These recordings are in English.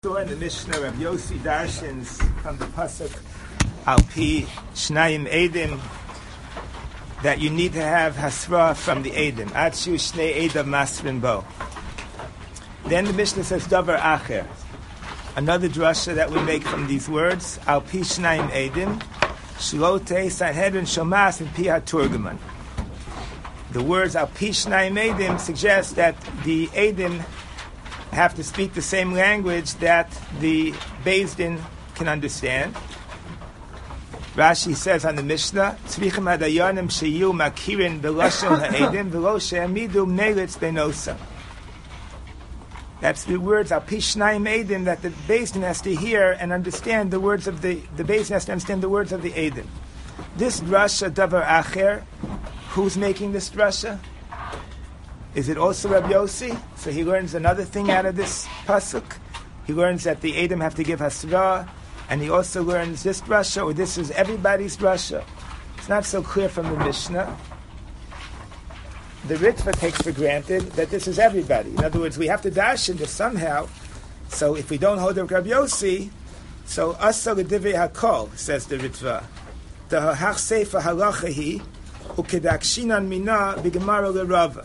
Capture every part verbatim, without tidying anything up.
saw in the Mishnah of Yossi Darshins from the Pasuk Al-Pi Shnayim Eidim that you need to have Hasra from the Eidim. Atshu Shnei Eidim Masrin Bo. Then the Mishnah says Davar Acher. Another drasha that we make from these words, Al-Pi Shnayim Eidim Shlote Sanhedrin Shomas and Pi HaTurgaman. The words Al-Pi Shnayim Eidim suggest that the Eidim have to speak the same language that the Beis Din can understand. Rashi says on the Mishnah, Tzrichim hadayanim sheyu makirin b'lashon ha'edim v'lo she'amidu melitz benosa. That's the words Al-Pi Shnayim Eidim that the Beis Din has to hear and understand the words of the the Beis Din has to understand the words of the Eidim. This drasha Davar Acher, who's making this drasha? Is it also Rabbi Yossi? So he learns another thing out of this pasuk. He learns that the Eidim have to give hasra, and he also learns this drasha, or this is everybody's drasha. It's not so clear from the Mishnah. The Ritva takes for granted that this is everybody. In other words, we have to dash into somehow. So if we don't hold up Rabbi Yossi, so asa l'divrei hakol, says the Ritva. The hach sefer halacha hi ukedakshinan mina b'gemara l'rava.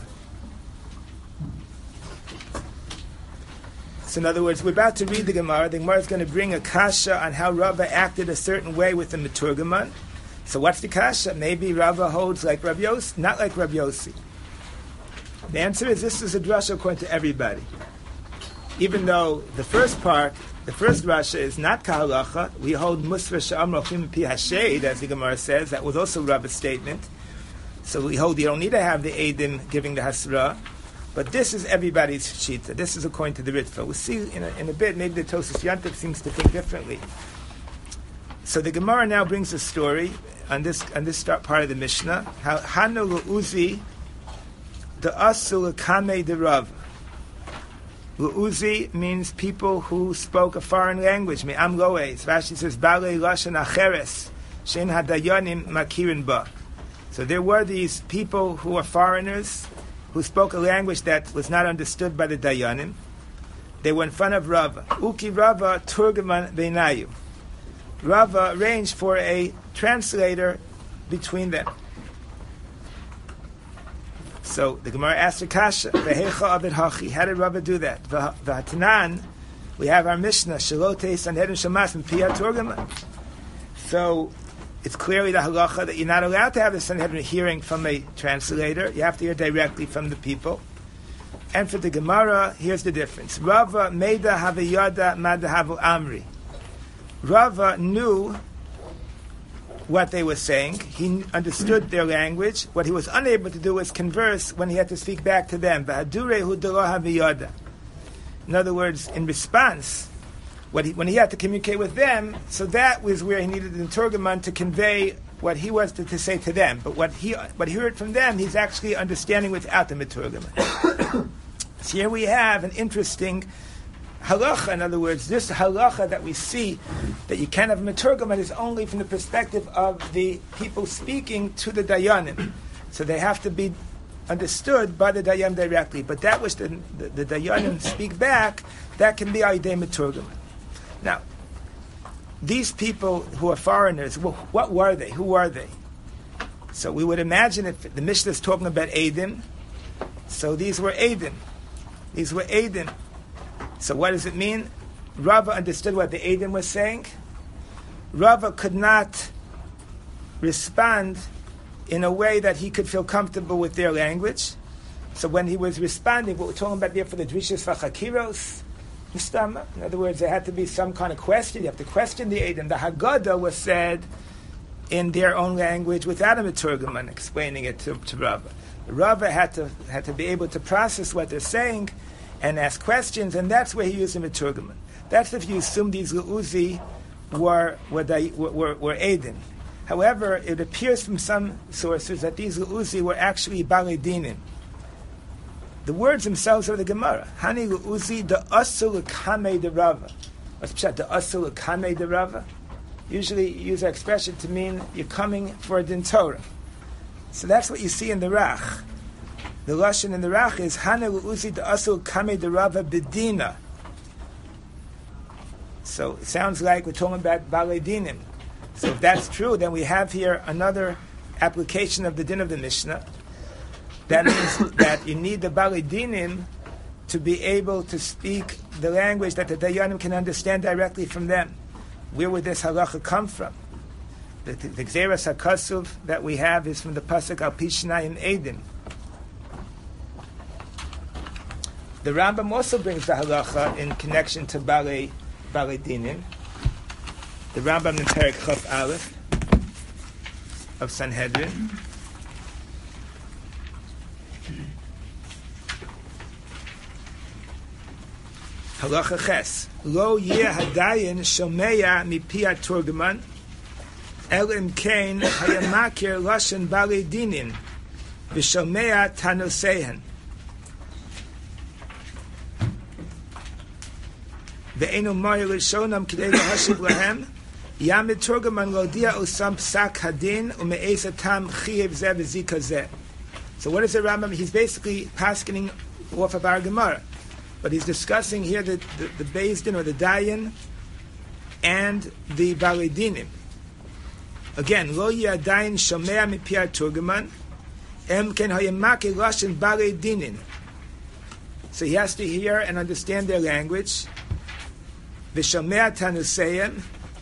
So in other words, we're about to read the Gemara. The Gemara is going to bring a kasha on how Rava acted a certain way with the Meturgaman. So what's the kasha? Maybe Rava holds like Rabbi Yossi, not like Rabbi Yossi. The answer is this is a drasha according to everybody. Even though the first part, the first drasha is not kahalacha, we hold musra sha'am rachim pi hashed, as the Gemara says. That was also Rava's statement. So we hold you don't need to have the Eidim giving the hasra. But this is everybody's shita. This is according to the Ritva. We'll see in a, in a bit, maybe the Tosas Yantav seems to think differently. So the Gemara now brings a story on this on this start part of the Mishnah. How Hanu Lu'uzi, the Asu L'Kamei de Rav. Lu'uzi means people who spoke a foreign language. Me'am Loes. Rashi says, Balei Lashon Acheres, Shein Hadayanim Makirin Ba. So there were these people who were foreigners, who spoke a language that was not understood by the Dayanim. They were in front of Rava. Uki Rava Turgaman Beinayu. Rava arranged for a translator between them. So the Gemara asked the Kasha, Vehecha Abed Hachi. How did Rava do that? V'hatanan, we have our Mishnah, Shalote Sanhedrin Shamas and Pi HaTurgaman. So it's clearly the halacha that you're not allowed to have the Sanhedrin hearing from a translator. You have to hear directly from the people. And for the Gemara, here's the difference. Rava Meida Havayada Madahavu Amri. Rava knew what they were saying. He understood their language. What he was unable to do was converse when he had to speak back to them. V'hadurehu delo havayada. In other words, in response, What he, when he had to communicate with them, so that was where he needed the Turgaman to convey what he was to, to say to them. But what he what he heard from them, he's actually understanding without the Turgaman. So here we have an interesting halacha. In other words, this halacha that we see that you can't have a Turgaman is only from the perspective of the people speaking to the Dayanim. So they have to be understood by the Dayan directly. But that which the, the, the Dayanim speak back, that can be Aydei Meturgaman. Now, these people who are foreigners, well, what were they? Who were they? So we would imagine if the Mishnah is talking about Eidim, so these were Eidim. These were Eidim. So what does it mean? Rava understood what the Eidim was saying. Rava could not respond in a way that he could feel comfortable with their language. So when he was responding, what we're talking about there for the Drishas Vachakiros, in other words, there had to be some kind of question. You have to question the Eidim. The Haggadah was said in their own language without a Meturgaman explaining it to, to Rava. Rava had to had to be able to process what they're saying and ask questions, and that's where he used a Meturgaman. That's if you assume these Lu'uzi were were, were, were, were Eidim. However, it appears from some sources that these Lu'uzi were actually Balei Dinim. The words themselves are the Gemara. Hani Lu'uzi the Asul L'Kamei de Rava. What's pshat? The Asul L'Kamei de Rava? Usually you use that expression to mean you're coming for a din Torah. So that's what you see in the Rach. The Lashon in the Rach is Hani Lu'uzi the Asul L'Kamei de Rava Bedina. So it sounds like we're talking about Balei Dinim. So if that's true, then we have here another application of the din of the Mishnah. That means that you need the Balei Dinim to be able to speak the language that the Dayanim can understand directly from them. Where would this halacha come from? The, the, the Gzeras HaKasuv that we have is from the Pasuk Al Pi Shnayim Eidim. The Rambam also brings the halacha in connection to Balei, Balei Dinim. The Rambam in Perek Chaf Aleph of Sanhedrin. Halacha Ches. Lo yeh hadayin shomeya mipi haturgeman el im kein hayamakir lashon balei dinin v'shomeya tanusehen ve'enu moyer l'shonam k'dei lahashiv lahem yamid turgeman lo dia osam psak hadin u'me'ez atam chiyev zeh v'zika zeh. So what is the Rambam? He's basically paskening off of our Gemara. But he's discussing here the, the, the Beis Din or the Dayan and the Balei Dinim. Again, Lo Yadayin Shomea Mipi Turgeman Em Ken Hayamake Lashon Balei Dinin. So he has to hear and understand their language. V'Shomea Tanuseyem.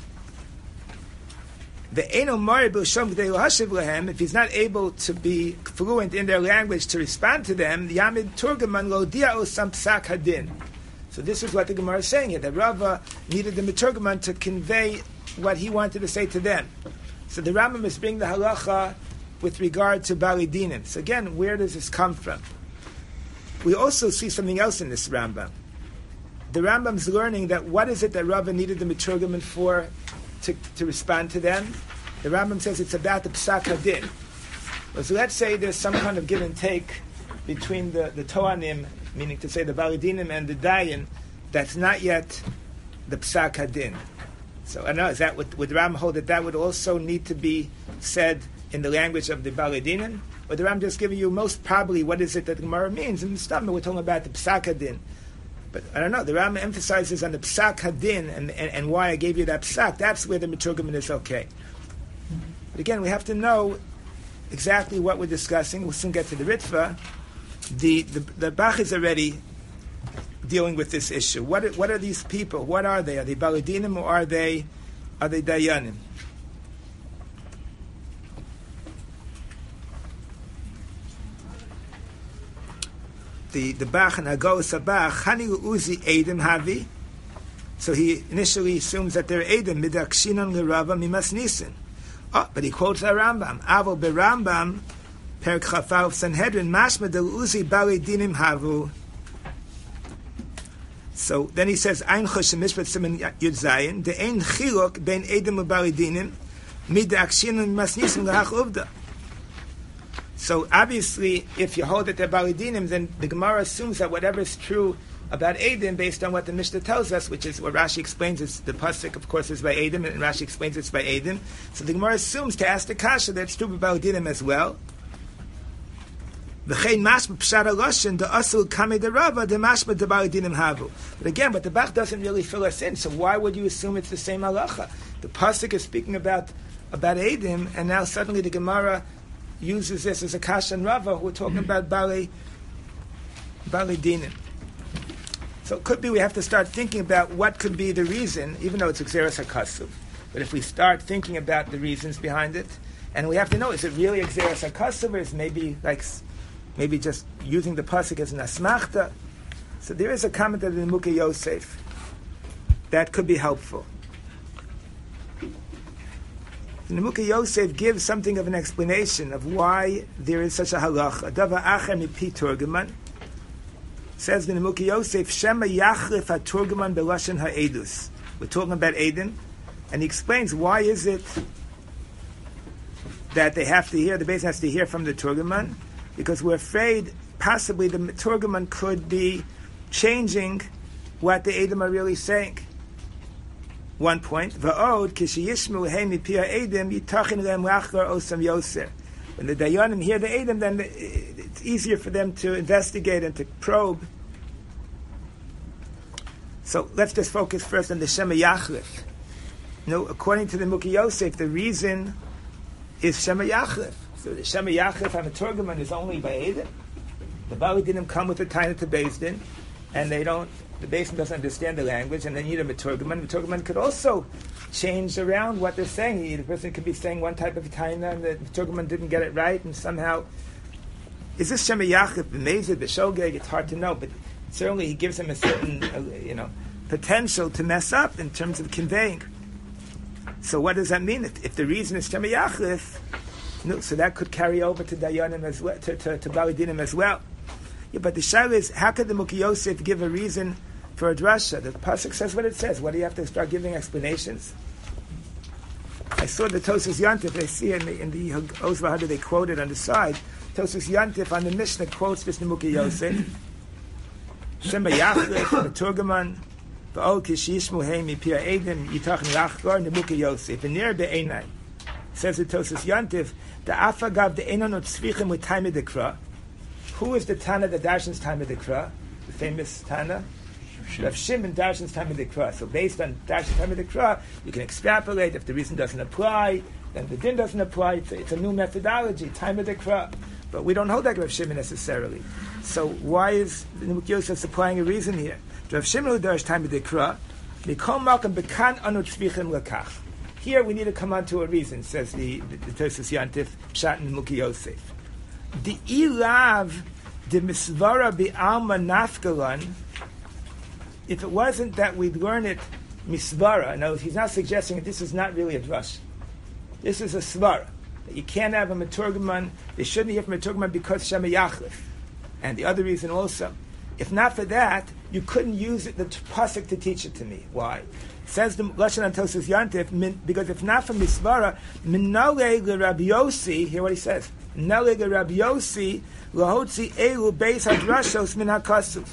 Ve'eno Mari B'Shom G'dei Lahashiv Lehem. If he's not able to be fluent in their language to respond to them, Yamid Turgeman Lo Dia Osam Psak Hadin. So this is what the Gemara is saying here, that Rava needed the Turgeman to convey what he wanted to say to them. So the Rambam is bringing the halacha with regard to Balei Dinim. So again, where does this come from? We also see something else in this Rambam. The Rambam's learning that what is it that Rava needed the Turgeman for? To, to respond to them. The Rambam says it's about the Psak Hadin. Well, so let's say there's some kind of give and take between the, the Toanim, meaning to say the Balei Dinim and the Dayan, that's not yet the Psak Hadin. So I don't know, is that would, would the Rambam hold that that would also need to be said in the language of the Balei Dinim? Or the Rambam just giving you most probably what is it that the Gemara means? In the stomach we're talking about the Psak Hadin. But I don't know, the Rambam emphasizes on the Psak Hadin and, and, and why I gave you that Psak. That's where the Meturgeman is okay. But again, we have to know exactly what we're discussing. We'll soon get to the Ritva. The, the, the Bach is already dealing with this issue. What are, what are these people? What are they? Are they Balei Dinim or are they, are they Dayanim? The the Bach and Hagos Bach Hani Uzi Edim Havi. So he initially assumes that they're Edim Midakshinan L'Rava Mimas Nisin. Oh, but he quotes a Rambam. Avol beRambam Perek Chafal Sanhedrin Mashma Del Uzi Balei Dinim Havu. So then he says Ein Chosh Mishpat Siman Yud Zayin De Ein Chiluk Ben Edim uBalei Dinim Midakshinan Mimas Nisin L'Hach Uvda. So obviously, if you hold it to Balei Dinim, then the Gemara assumes that whatever is true about Eidim, based on what the Mishnah tells us, which is what Rashi explains, is the pasuk, of course, is by Eidim, and Rashi explains it's by Eidim. So the Gemara assumes to ask the kasha that it's true about Balei Dinim as well. But again, but the Bach doesn't really fill us in. So why would you assume it's the same halacha? The pasuk is speaking about about Eidim, and now suddenly the Gemara uses this as a kasha and Rava who are talking about Balei Balei Dinim. So it could be we have to start thinking about what could be the reason, even though it's Gzeras HaKasuv. But if we start thinking about the reasons behind it, and we have to know, is it really Gzeras HaKasuv, or is maybe like maybe just using the pasuk as an asmachta? So there is a comment of the Nimukei Yosef that could be helpful. The Nimukei Yosef gives something of an explanation of why there is such a halacha. Dava acher mipi turgeman. Says the Nimukei Yosef, Shema yachrif ha-turgeman belashon ha-edus. We're talking about Eidim, and he explains why is it that they have to hear, the Beis has to hear from the turgeman, because we're afraid possibly the turgeman could be changing what the Eidim are really saying. One point, Va'od kishiyishmu hey mipia Eidim yitachin lehem rachlar osam yoser. When the Dayanim hear the Eidim, then it's easier for them to investigate and to probe. So let's just focus first on the Shema Yachlif. No, according to the Muki Yosef, the reason is Shema Yachlif. So the Shema Yachlif on the Turgaman is only by Eidim. The Bali didn't come with the Taina to Beis Din, and they don't. The Beis Din doesn't understand the language, and they need a Meturgaman. The Meturgaman could also change around what they're saying. The person could be saying one type of Taina, and the Meturgaman didn't get it right, and somehow, is this Shema Yachlif b'mezid b'shogeg? It's hard to know, but certainly he gives him a certain, uh, you know, potential to mess up in terms of conveying. So what does that mean? If, if the reason is Shema Yachlif, no, so that could carry over to Dayanim as well, to, to, to Bali Dinim as well. Yeah, but the shaila is, how could the Muki Yosef give a reason for a drasha? The pasuk says what it says. What do you have to start giving explanations? I saw the Tosas Yantif. I see in the in the Ozva Hada they quoted on the side. Tosas Yantif on the Mishnah quotes this Muki Yosef. Shema Yachlif, the Turgaman, v'ol kishishmu hei mipir edim yitach nirachgar nemuki Yosef v'nir be'enai. Says the Tosas Yantif, the afagav the enon tzvichim with time of the kra. Who is the Tana that Darshan's time of the kra? The famous Tana? Rav Shimon Darshan's time of the kra. So based on Darshan's time of the kra, you can extrapolate. If the reason doesn't apply, then the din doesn't apply. It's a, it's a new methodology, time of the kra. But we don't hold that Rav Shimon necessarily. So why is the Muki Yosef supplying a reason here? Rav Shimon who does time of the kra, mikol malkam bekan anu tzvichim lakach. Here we need to come on to a reason, says the the, the Tosas Yantif Pshat and Muki Yosef. The ilav the misvara bi'alma nafgalan. If it wasn't that we'd learn it misvara, no, he's not suggesting that this is not really a drush. This is a svara. That you can't have a meturgaman. They shouldn't hear from a meturgaman because Shema Yachlif. And the other reason also, if not for that, you couldn't use it, the pasuk to teach it to me. Why? Says the Lashon Tosas Yantif, because if not for misvara, minale le Rabbi Yossi, hear what he says. Minale le Rabbi Yossi, lahotzi elu beis hadrashos min hakasuv.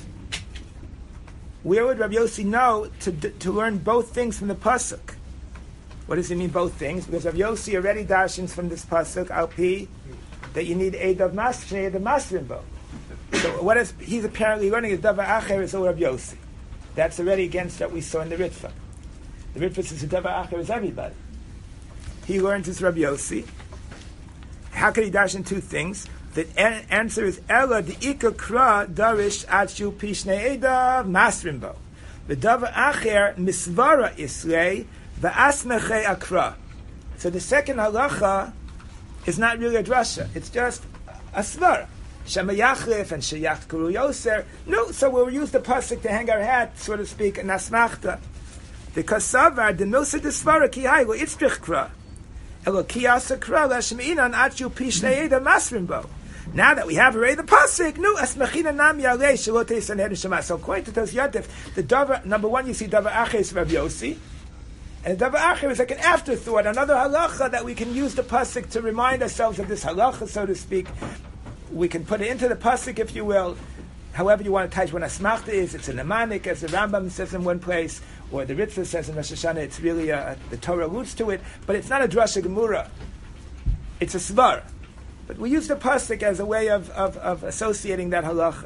Where would Rabbi Yossi know to to learn both things from the pasuk? What does he mean, both things? Because Rabbi Yossi already darshins from this pasuk, al pi, that you need eid of mas, eid of masrin bo. So what is he's apparently learning is davar acher is Rabbi Yossi. That's already against what we saw in the Ritva. The Ritva says davar acher is everybody. He learns his Rabbi Yossi. How could he dash in two things? The answer is Ella the Ika Kra Darish Achu Pishne Edav Masrimbo. The Davar Acher Misvara Isrei V'asmeche Akra. So the second halacha is not really a drasha. It's just a svara. Shema Yachlif and Sheyach Kuru Yoser. No, so we'll use the pasuk to hang our hat, so to speak, in asmachta. Because Savar the Milsa de Svara Ki Hai Lo Itzrich Kra. Elo Ki Asa Kra Lashem Inan Achu Pishne Edav Masrimbo. Now that we have already the pasuk, nu asmachina nam yalei shalote sanhed shema. So according to Tosas Yantif, the davar number one you see davar acher is Rabbi Yossi, and davar acher is like an afterthought, another halacha that we can use the pasuk to remind ourselves of this halacha, so to speak. We can put it into the pasuk, if you will, however you want to touch when asmachta is. It's a nemanik, as the Rambam says in one place, or the Ritva says in Rosh Hashanah. It's really a, the Torah roots to it, but it's not a drasha gemura. It's a svar. But we use the pasuk as a way of, of, of associating that halacha.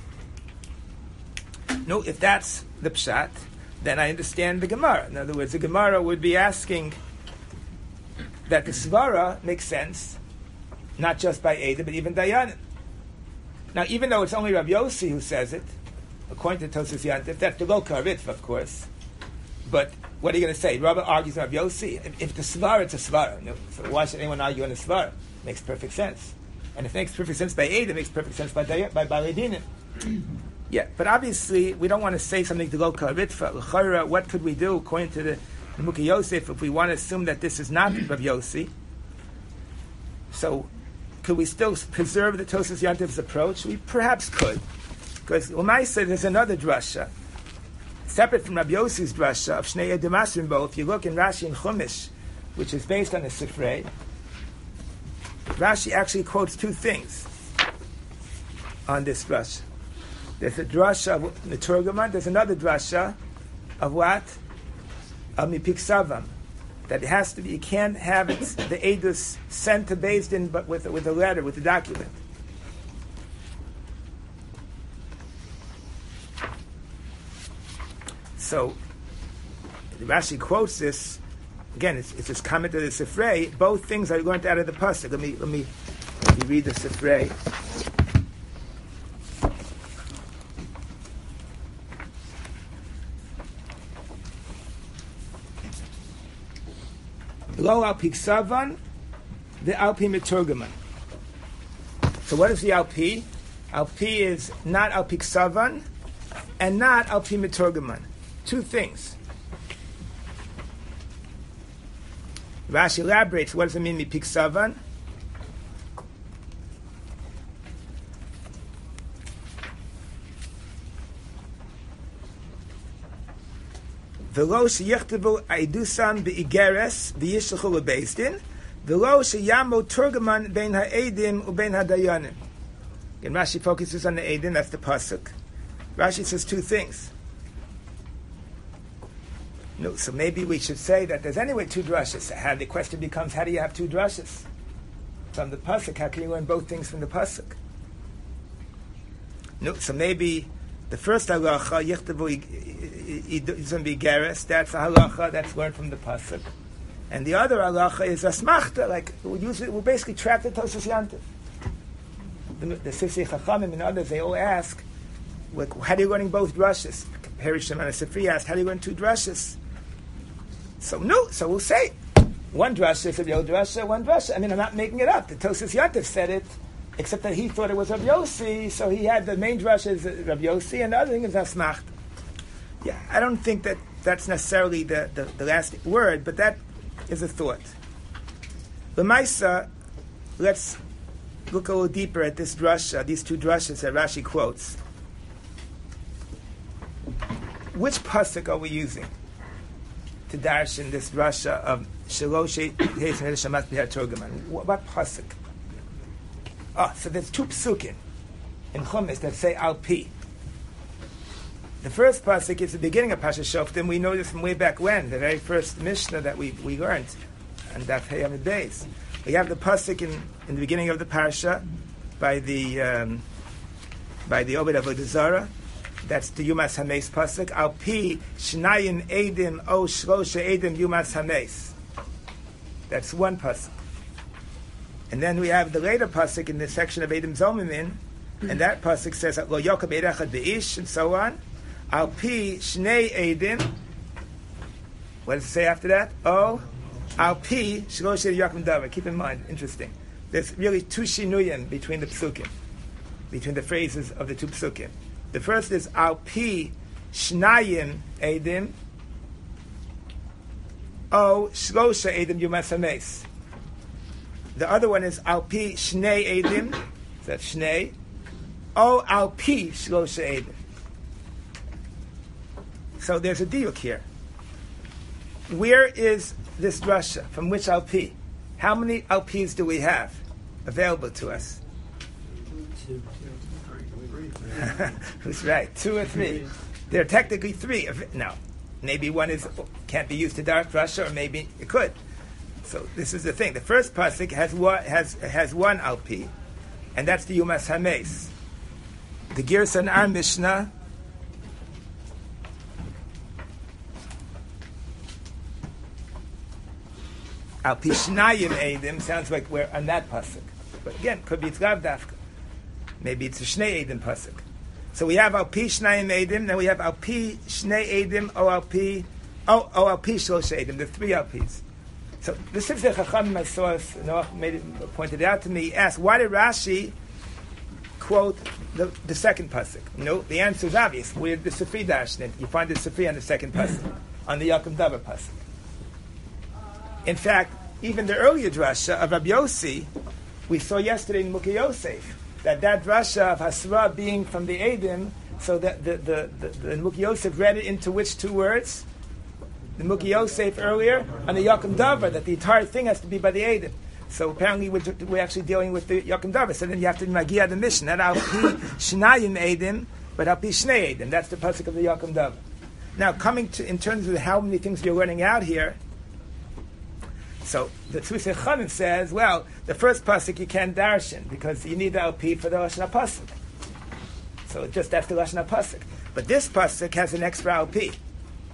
No, if that's the pshat, then I understand the Gemara. In other words, the Gemara would be asking that the svara makes sense, not just by Eidim, but even Dayanim. Now, even though it's only Rabbi Yossi who says it, according to Tosas Yantif, that's the Loka Ritva, of course. But what are you going to say? Rabbi argues Rabbi Yossi. If, if the svara, it's a svara. No, so why should anyone argue on the svara? Makes perfect sense. And if it makes perfect sense by Eid, it makes perfect sense by by Bali Dinim. Yeah, but obviously we don't want to say something to Loka Ritva. L'chayra, what could we do according to the Muki Yosef if we want to assume that this is not Rabbi Yossi? So could we still preserve the Tosas Yantiv's approach? We perhaps could. Because Umaysa, there's another drasha, separate from Rabbi Yossi's drasha of Shnei Edim Masrimbo. If you look in Rashi and Chumash, which is based on the Sifrei, Rashi actually quotes two things on this drasha. There's a drasha of the Turgaman. There's another drasha of what? Of Mipik Savam. That it has to be, you can't have it, the Eidus sent to Beis Din, but with, with a letter, with a document. So Rashi quotes this again. It's, it's this comment of the Sifrei. Both things are learned out of the pasuk. Let me let me, let me read the Sifrei. Lo al pi ksavan, the al pi meturgaman. So what is the al pi? Al pi is not al pi ksavan and not al pi meturgaman. Two things. Rashi elaborates. What does it mean? Mi pi ksavan? V'lo sheyichtavu aidusan be'igeres v'yishlechu lebeis din, v'lo sheyamo turgaman bein ha'edim ubein ha'dayanim. Again, Rashi focuses on the edim. That's the pasuk. Rashi says two things. No, so maybe we should say that there's anyway two drushes. How the question becomes, how do you have two drushes from the pasuk? How can you learn both things from the pasuk? No, so maybe the first halacha, yichtavu iduzim bigeres, that's a halacha that's learned from the pasuk, and the other halacha is asmachta. Like we use it, we basically trap the Tosas Yantiv. The, the Sifsei Chachamim and others, they all ask, like, how are you learning both drushes? Perishim and Sifri asked, how do you learn two drushes? So no, so we'll say one drusha is a real drusha, one drusha. I mean, I'm not making it up. The Tosas Yantiv said it, except that he thought it was Rav Yossi, so he had the main drusha is Rav Yossi, and the other thing is asmachta. Yeah, I don't think that that's necessarily the, the, the last word, but that is a thought. L'maisa, let's look a little deeper at this drasha, these two drashas that Rashi quotes. Which pasuk are we using to darshan this drasha of Shalosh Heis Shamat Bihar Turgaman? What pasuk? Ah, so there's two psukim in Chumash that say Al Pi. The first pasuk is the beginning of Pasha Shoftim. We know this from way back when, the very first Mishnah that we, we learned, and Daf Hey Amid Beis. We have the pasuk in, in the beginning of the parsha by the um, by the Obed Avodah Zarah. That's the Yumas Hameis pasuk. Al Pi Shnayim Edim O Shlosha Edim Yumas Hameis. That's one pasuk. And then we have the later pasuk in the section of Edim Zomimin, and that pasuk says Lo Yokab Eidachad Beish, and so on. Al pi shnei edim. What does it say after that? Oh, al pi shlosh yakum davar. Keep in mind, interesting. There's really two shinuyim between the psukim, between the phrases of the two psukim. The first is al pi shnayim edim. Oh, shlosha edim yumas hameis. The other one is al pi shnei edim. That's shnei. Oh, al pi shlosha edim. So there's a diuk here. Where is this drasha? From which Al Pi? How many Al Pis do we have available to us? Two. Who's right? Two or three? There are technically three. No, maybe one is can't be used to dark drasha, or maybe it could. So this is the thing. The first pasuk has one has has one Al Pi, and that's the Yumas Hameis. The Girsa in our Mishnah. Al pi shnayim edim sounds like we're on that pasuk, but again, could be it's lav dafka. Maybe it's a shnei edim pasuk. So we have al pi shnayim edim, then we have al pi shnei edim, o al pi, oh, o al pi shlosh edim. The three al pis. So the Sifsei Chachamim I saw, Noach made it, pointed it out to me. He asked, why did Rashi quote the, the second pasuk? No, the answer is obvious. We're the Sifri Dashnin. You find the Sifri on the second pasuk, on the Yakum Davar pasuk. In fact, even the earlier drasha of Rabbi Yossi, we saw yesterday in Mukhi Yosef, that that drasha of Hasra being from the Edim, so that the, the, the, the Mukhi Yosef read it into which two words? The Mukhi Yosef earlier, and the Yakum Davar, that the entire thing has to be by the Edim. So apparently we're, we're actually dealing with the Yakum Davar. So then you have to magia the mission. Not Al Pi Shnayim Edim, but Al Pi Shnei Edim. That's the pasuk of the Yakum Davar. Now, coming to, in terms of how many things you're learning out here, so the Sifsei Chachamim says, well, the first pasuk you can't darshan because you need the Al Pi for the Lashon HaPasuk. So just that's the Lashon HaPasuk. But this pasuk has an extra Al Pi.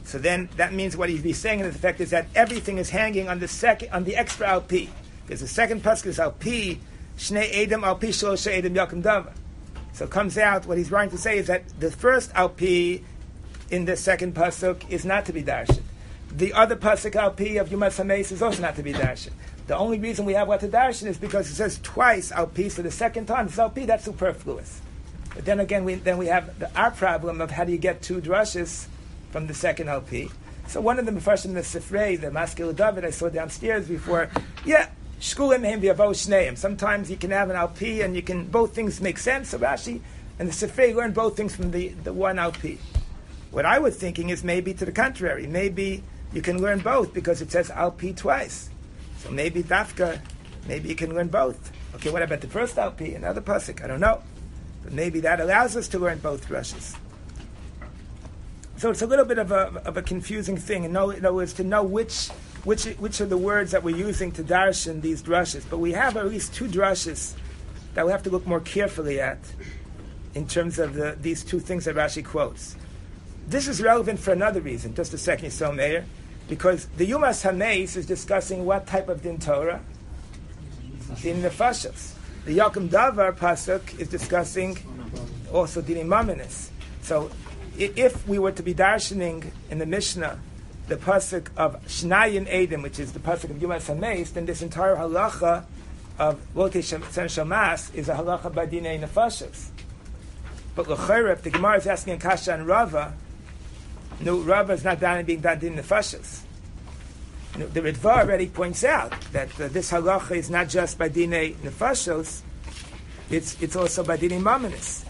So then that means what he'd be saying in effect is that everything is hanging on the second, on the extra Al Pi. Because the second pasuk is Al Pi, Shnei Edom, Al Pi Shlosh Edom Yakum Davar. So it comes out, what he's trying to say is that the first Al Pi in the second pasuk is not to be darshan. The other pasuk Al Pi of Yom HaMeis is also not to be darshan. The only reason we have what to darshan is because it says twice Al Pi, so the second time it's Al Pi, that's superfluous. But then again, we, then we have the, our problem of how do you get two drushes from the second Al Pi. So one of the Mefarshim in the Sifrei, the Maskil David I saw downstairs before, yeah, Shkulim him v'yavo shneim. Sometimes you can have an Al Pi and you can, both things make sense. So Rashi and the Sifrei learn both things from the, the one Al Pi. What I was thinking is maybe to the contrary. Maybe you can learn both because it says Al Pi twice. So maybe Dafka, maybe you can learn both. Okay, what about the first Al Pi, another pasuk? I don't know. But maybe that allows us to learn both drushes. So it's a little bit of a of a confusing thing. In other words, to know which which which are the words that we're using to darshan these drushes. But we have at least two drushes that we have to look more carefully at in terms of the, these two things that Rashi quotes. This is relevant for another reason. Just a second, Yisrael Meir, because the Yumas Hameis is discussing what type of din Torah, din nefashos. The Yakum Davar pasuk is discussing also din maminis. So, if we were to be darshaning in the Mishnah the pasuk of Shnayin Edom, which is the pasuk of Yumas Hameis, then this entire halacha of Lotei Sen Shamas is a halacha by dinei nefashos. But l'chayra, if the Gemara is asking Kasha and Rava, no, Rava is not done being done in nefashos. No, the Ritva already points out that uh, this halacha is not just by dinei nefashos; it's it's also by dinei maminis.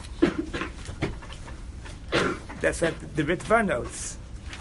That's what the Ritva notes.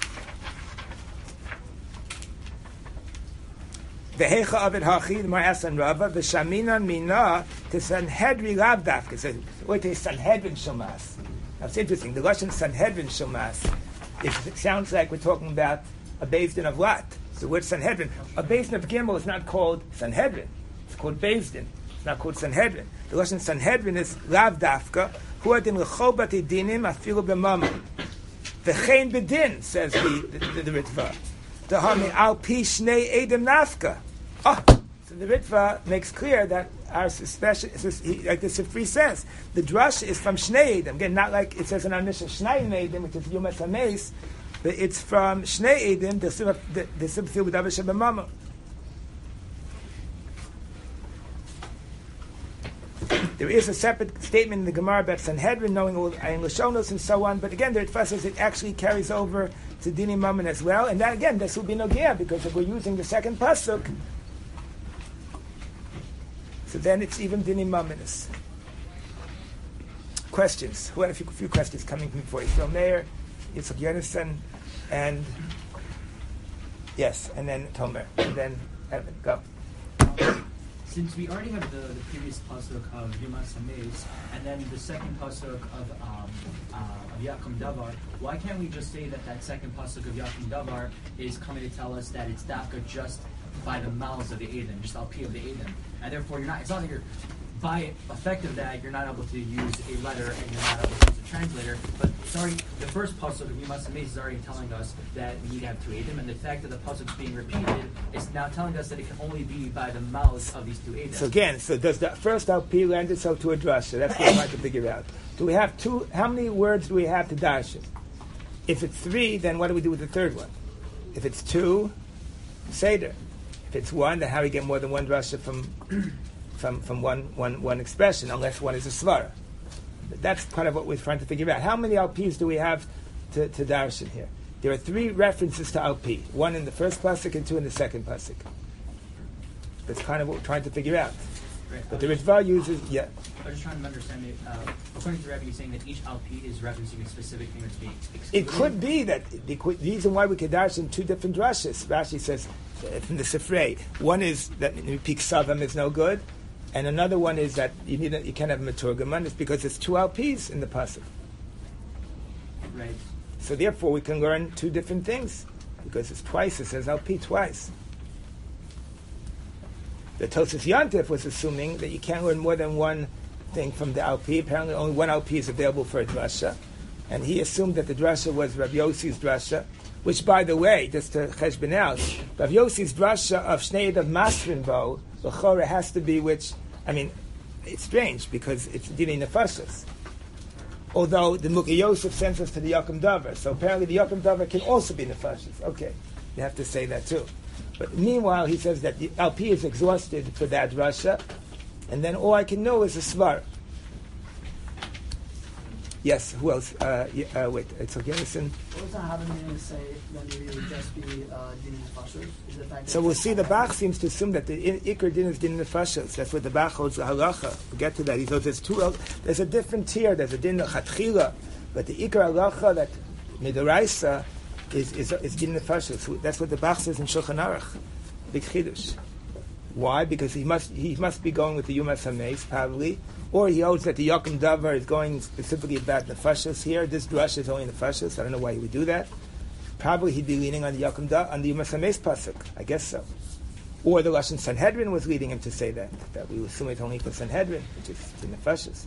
Vehecha avid hachi, the Gemara asks on Rava, v'shamina mina to Sanhedrin lav dafka. So, wait to Sanhedrin shomas. Now it's interesting. The Lashon Sanhedrin shomas, it sounds like we're talking about a Beis Din of Lot. So the word Sanhedrin, a Beis Din of Gimel is not called Sanhedrin. It's called Beis Din. It's not called Sanhedrin. The Lashon Sanhedrin is lav dafka. Hu adin l'chobati dinim afilu b'mamon. V'chein bedin, says the the, the, the Ritva. Dahami al pi shnei edem nafka. Oh, so the Ritva makes clear that our special, like the Sifri says, the drush is from Shnei Edom. Again, not like it says in our Mishnah Shnei Edom, which is Yumas Hameis, but it's from Shnei Edom, the Sibthil B'Davar Shebamama. There is a separate statement in the Gemara about Sanhedrin, knowing all Ayin Lashonos and so on, but again, the Ritva says it actually carries over to Dini Mammon as well, and that again, this will be Nogea, because if we're using the second pasuk, so then it's even dinim maminis. Questions? Who had a few, few questions coming before you? Phil Mayer, Yitzchak Yonason, and yes, and then Tomer, and then Evan. Go. Since we already have the, the previous pasuk of Yumas Hameis, and then the second pasuk of um, uh, of Yakum Davar, why can't we just say that that second pasuk of Yakum Davar is coming to tell us that it's dafka just by the mouths of the Edom, just Al Pi of the Edom, and therefore you're not. It's not that you're by effect of that you're not able to use a letter and you're not able to use a translator. But sorry, the first pasuk of Yumas Hameis is already telling us that we need to have two Edom, and the fact that the pasuk is being repeated is now telling us that it can only be by the mouths of these two Edom. So again, so does the first Al Pi lend itself to a drasha? That's what I'm trying to figure out. Do we have two? How many words do we have to darshan? If it's three, then what do we do with the third one? If it's two, seder. If it's one, then how do we get more than one drasha from from from one one one expression, unless one is a svara? That's kind of what we're trying to figure out. How many Al Ps do we have to, to darshan here? There are three references to Al Pi. One in the first pasuk and two in the second pasuk. That's kind of what we're trying to figure out. Right. But the Ritva uses, yeah. I was just trying to understand, it, uh, according to Rabbi, you're saying that each Al Pi is referencing a specific thing that's being excluded? It could be that the reason why we could darshan two different drashas. Rashi says from the Sifrei, one is that Pik Savam is no good, and another one is that you need a, you can't have a Maturgaman. It's because it's two Al Ps in the pasuk. Right. So therefore, we can learn two different things because it's twice. It says Al Pi twice. The Tosas Yantif was assuming that you can't learn more than one thing from the Al Pi. Apparently, only one Al Pi is available for a drasha. and he assumed that the drasha was Rav Yossi's drasha, which, by the way, just to cheshbon out, Rav Yossi's drasha of Shnei of Masrin Bo, l'chora has to be which, I mean, it's strange because it's Dinei Nefashos. Although the Mukhi Yosef sends us to the Yakum Davar, so apparently the Yakum Davar can also be Nefashos. Okay, you have to say that too. But meanwhile, he says that the L P is exhausted for that drasha, and then all I can know is a svar. Yes, who else? Uh, yeah, uh, wait, it's okay, listen. What was the Havamina to say that maybe it would just be uh, Din Nefashos? Is the fact So we'll see the Bach seems to assume that the Iker Din is Din Nefashos. That's what the Bach holds, the halacha. We'll get to that. He says there's two, el- there's a different tier. There's a Din Chatchila, but the Iker halacha that Midaraisa is, is, is Din Nefashos. That's what the Bach says in Shulchan Aruch. Big Chidush. Why? Because he must he must be going with the Yom HaSameis, probably. Or he holds that the Yakum Davar is going specifically about Nefashos here. This drush is only Nefashos. I don't know why he would do that. Probably he'd be leaning on the Yakum Davar, on the Yom HaSameis pasuk. I guess so. Or the Lashon Sanhedrin was leading him to say that. That we assume it's only for Sanhedrin, which is the Nefashos.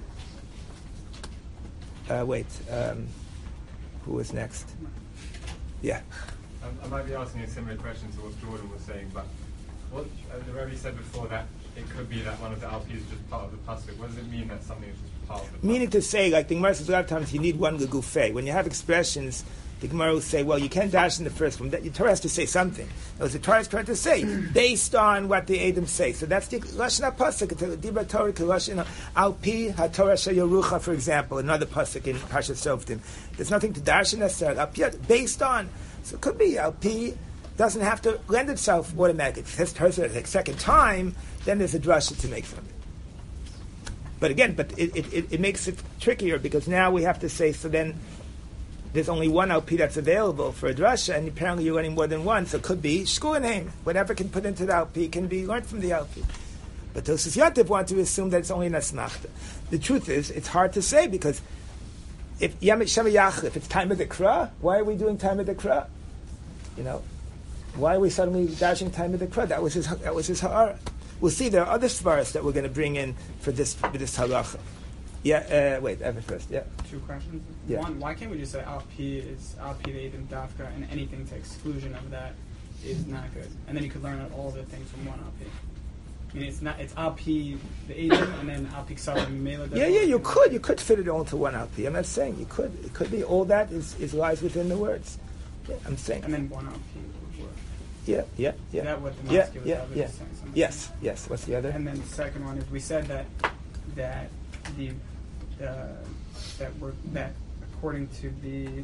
Uh, wait. Um, who was next? Yeah. Um, I might be asking a similar question to what Jordan was saying, but what uh, the Rebbe said before that it could be that one of the L Ps is just part of the pasuk. What does it mean that something is just part of the pasuk? Meaning to say, like the Gemara says a lot of times, you need one legufei. When you have expressions, the Gemara will say, well, you can't dash in the first one. The Torah has to say something. As the Torah is trying to say, based on what the Edom say. So that's the Lashon HaPasuk. It's a Dibra Torah, Lashon Al Pi HaTorah Sheyarucha, for example, another pasuk in Parshat Softim. There's nothing to dash in necessarily. Al Pi, based on. So it could be Al Pi doesn't have to lend itself automatically. If it's the second time, then there's a drasha to make from it. But again, but it, it, it makes it trickier because now we have to say, so then there's only one L P that's available for a drasha, and apparently you're learning more than one, so it could be shkuanim. Whatever can put into the L P can be learned from the L P. But Tosfos Yativ want to assume that it's only an asmachta. The truth is, it's hard to say because if Yom Shavayach, if it's time of the Kra, why are we doing time of the Kra? You know, why are we suddenly dashing time of the Kra? That was his. That was his ha'ara. We'll see. There are other svaras that we're going to bring in for this for this halacha. Yeah. Uh, wait. Ever first. Yeah. Two questions. Yeah. One, why can't we just say Al Pi is Al Pi Eidim Dafka, and anything to exclusion of that is not good, and then you could learn all the things from one Al Pi. I mean, it's not. It's Al Pi the Eidim, and then Al Pi Ksav Mela. Yeah, yeah. You could. You could fit it all into one Al Pi. I'm not saying you could. It could be all that is, is lies within the words. Yeah, I'm saying. And then one Al Pi would work. Yeah, yeah, yeah. Is that what the yeah, Maskil yeah, yeah. is saying? Something? Yes, yes. What's the other? And then the second one is we said that that the uh, that we're that according to the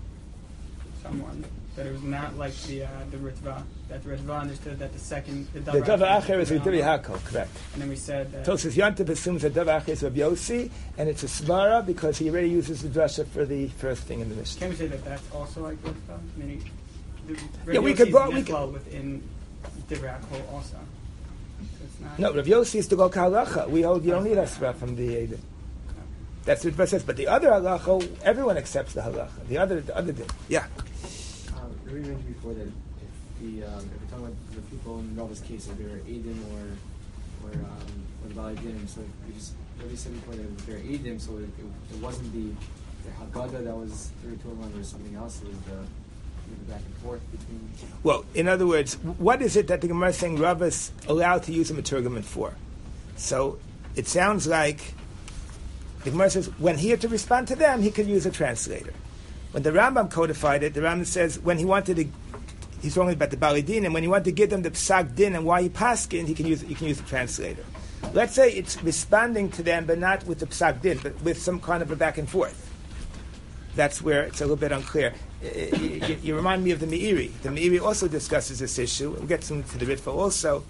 someone that it was not like the uh, the Ritva, that the Ritva understood that the second the The Davar Acher is a Divrei Hakol, correct. And then we said that Tosfos Yontif assumes that Davar Acher is Rav Yossi, and it's a svara because he already uses the drasha for the first thing in the Mishnah. can we say that that's also like Ritva? I mean, the, Yeah, we could Rav bo- we Yossi is could- Nifla within Divrei Hakol also. So it's not, No, Rav Yossi is to go Halacha. We hold you don't need a svara from the Eidim. That's what it says. But the other halacha, everyone accepts the halacha. The other, the other thing. Yeah. Um, we mentioned before that if the um, if we're talking about the people in Rava's case, if they were Eidim or or um, or Balidinim, so we just what we said before that if they're Eidim, so it, it, it wasn't the the Haggadah that was through to one or something else. It was the the back and forth between. Well, in other words, what is it that the Gemara is saying Rav is allowed to use a Meturgaman for? So it sounds like the Gemara says when he had to respond to them, he could use a translator. When the Rambam codified it, the Rambam says when he wanted to, he's talking about the Bali Din, and when he wanted to give them the Psak Din and why he paskin, he can use he can use a translator. Let's say it's responding to them, but not with the Psak Din, but with some kind of a back and forth. That's where it's a little bit unclear. You, you, you remind me of the Meiri. The Meiri also discusses this issue. We'll get some to the Ritva also.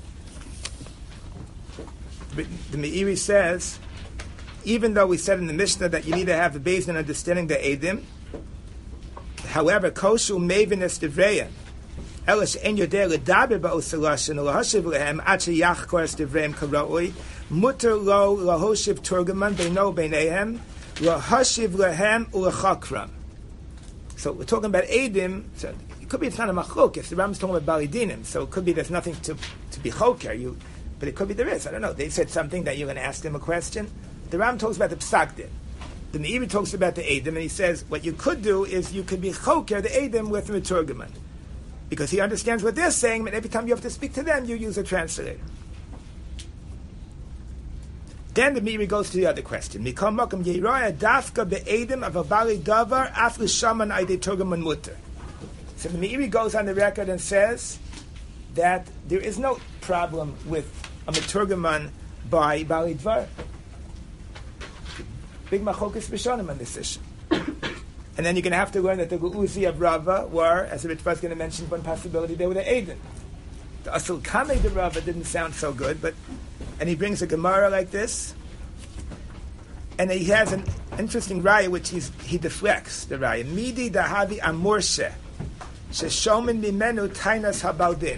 But the Meiri says, even though we said in the Mishnah that you need to have the Beis Din understanding the Eidim, however, koshu mevinus devreya, elish en yodeh ledaber ba'osalashin lahashiv lehem ad sheyach kores devreim karaoi, muter lo lahoshiv turgaman beino beinehem lahashiv lehem ulachakram. So we're talking about Eidim. So it could be it's not a machlok. If the Rambam is talking about balidinim, so it could be there's nothing to to be choker. You, but it could be there is. I don't know. They said something that you're going to ask them a question. The Ram talks about the Psak Din. the Meiri talks about the Eidim, and he says what you could do is you could be choker the Eidim with the Meturgaman, because he understands what they're saying, and every time you have to speak to them, you use a translator. Then the Meiri goes to the other question. Mikol makom yeiraya dafka be'edim of a bali davar afli shaman aydei turgaman mutter. So the Meiri goes on the record and says that there is no problem with a Meturgaman by Bali Dvar. Big machokas b'shonim on this issue. And then you're going to have to learn that the Uzi of Rava were, as the Ritva is going to mention, one possibility, they were the Eidim. The Asul Kamei de Rava didn't sound so good, but, and he brings a Gemara like this, and he has an interesting raya which he's, he deflects, the raya. Midi dahavi amorshe, sheshomin mimenu tainas habaldin.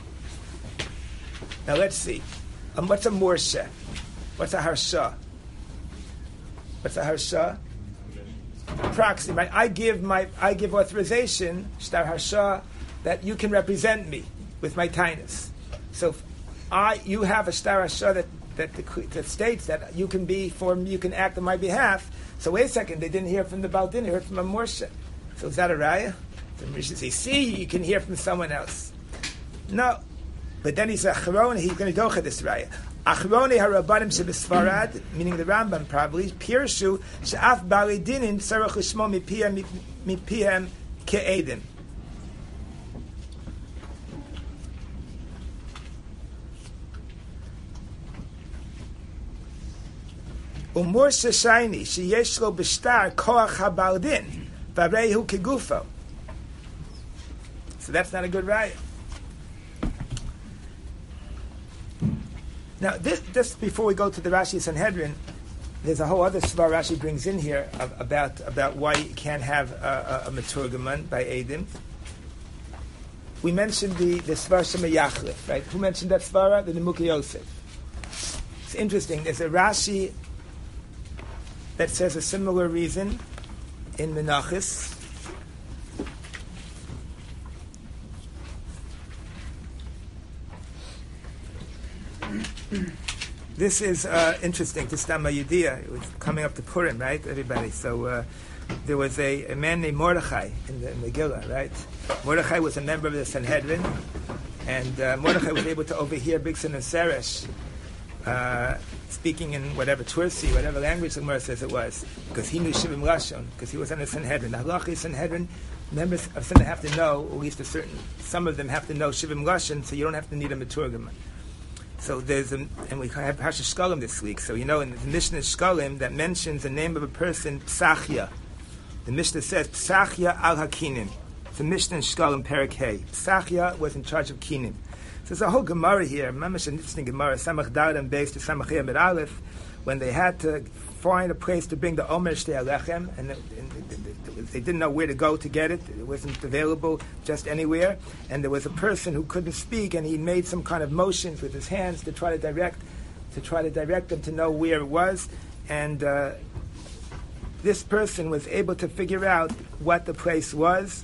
Now let's see. Um, what's a morshe? What's a harsha? What's a harsha? Proxy. Right? I give my I give authorization, shtar harsha, that you can represent me with my tainus. So if I you have a shtar harsha that that, that states that you can be for you can act on my behalf. So wait a second, they didn't hear from the Baldin, they heard from a morshe. So is that a raya? So we should say, see, you can hear from someone else. No. But then he said, Achroni, he's going to docha this raya. Achroni harabanim shebesfarad, meaning the Rambam probably, pirshu she'af bali dinin tzarech lishmo mipihem mipihem ke'edim. Umur sheshayni sheyesh lo b'shtar koach habaldin v'areihu kegufo. So that's not a good raya. Now, this, just before we go to the Rashi Sanhedrin, there's a whole other svar Rashi brings in here of, about about why you can't have a, a, a Meturgaman by Eidim. We mentioned the, the svar Shema Yachlif, right? Who mentioned that svara? The Nemuki Yosef. It's interesting. There's a Rashi that says a similar reason in Menachos. This is uh, interesting to Stama Yudiyah. It was coming up to Purim, right, everybody? So uh, there was a, a man named Mordechai in the Megillah, right? Mordechai was a member of the Sanhedrin, and uh, Mordechai was able to overhear Bigson and Seresh uh, speaking in whatever Twersi, whatever language the Gemara says it was, because he knew Shivim Lashon, because he was in the Sanhedrin. The Halachi Sanhedrin, members of Sanhedrin have to know, at least a certain, some of them have to know Shivim Lashon, so you don't have to need a Meturgaman. So there's a, and we have Parsha Shkalim this week. So you know in the Mishnah Shkalim that mentions the name of a person, Psachia. The Mishnah says Psachia al Hakinim. It's a Mishnah in Shkalim Perek Hey. Psachia was in charge of Kinim. So there's a whole Gemara here. Mamash an interesting Gemara. Samach Daram based to Samach Yamid Aleph, when they had to find a place to bring the Omer Shtei Alechem, and, and, and they didn't know where to go to get it. It wasn't available just anywhere. And there was a person who couldn't speak, and he made some kind of motions with his hands to try to direct, to try to direct them to know where it was. And uh, this person was able to figure out what the place was.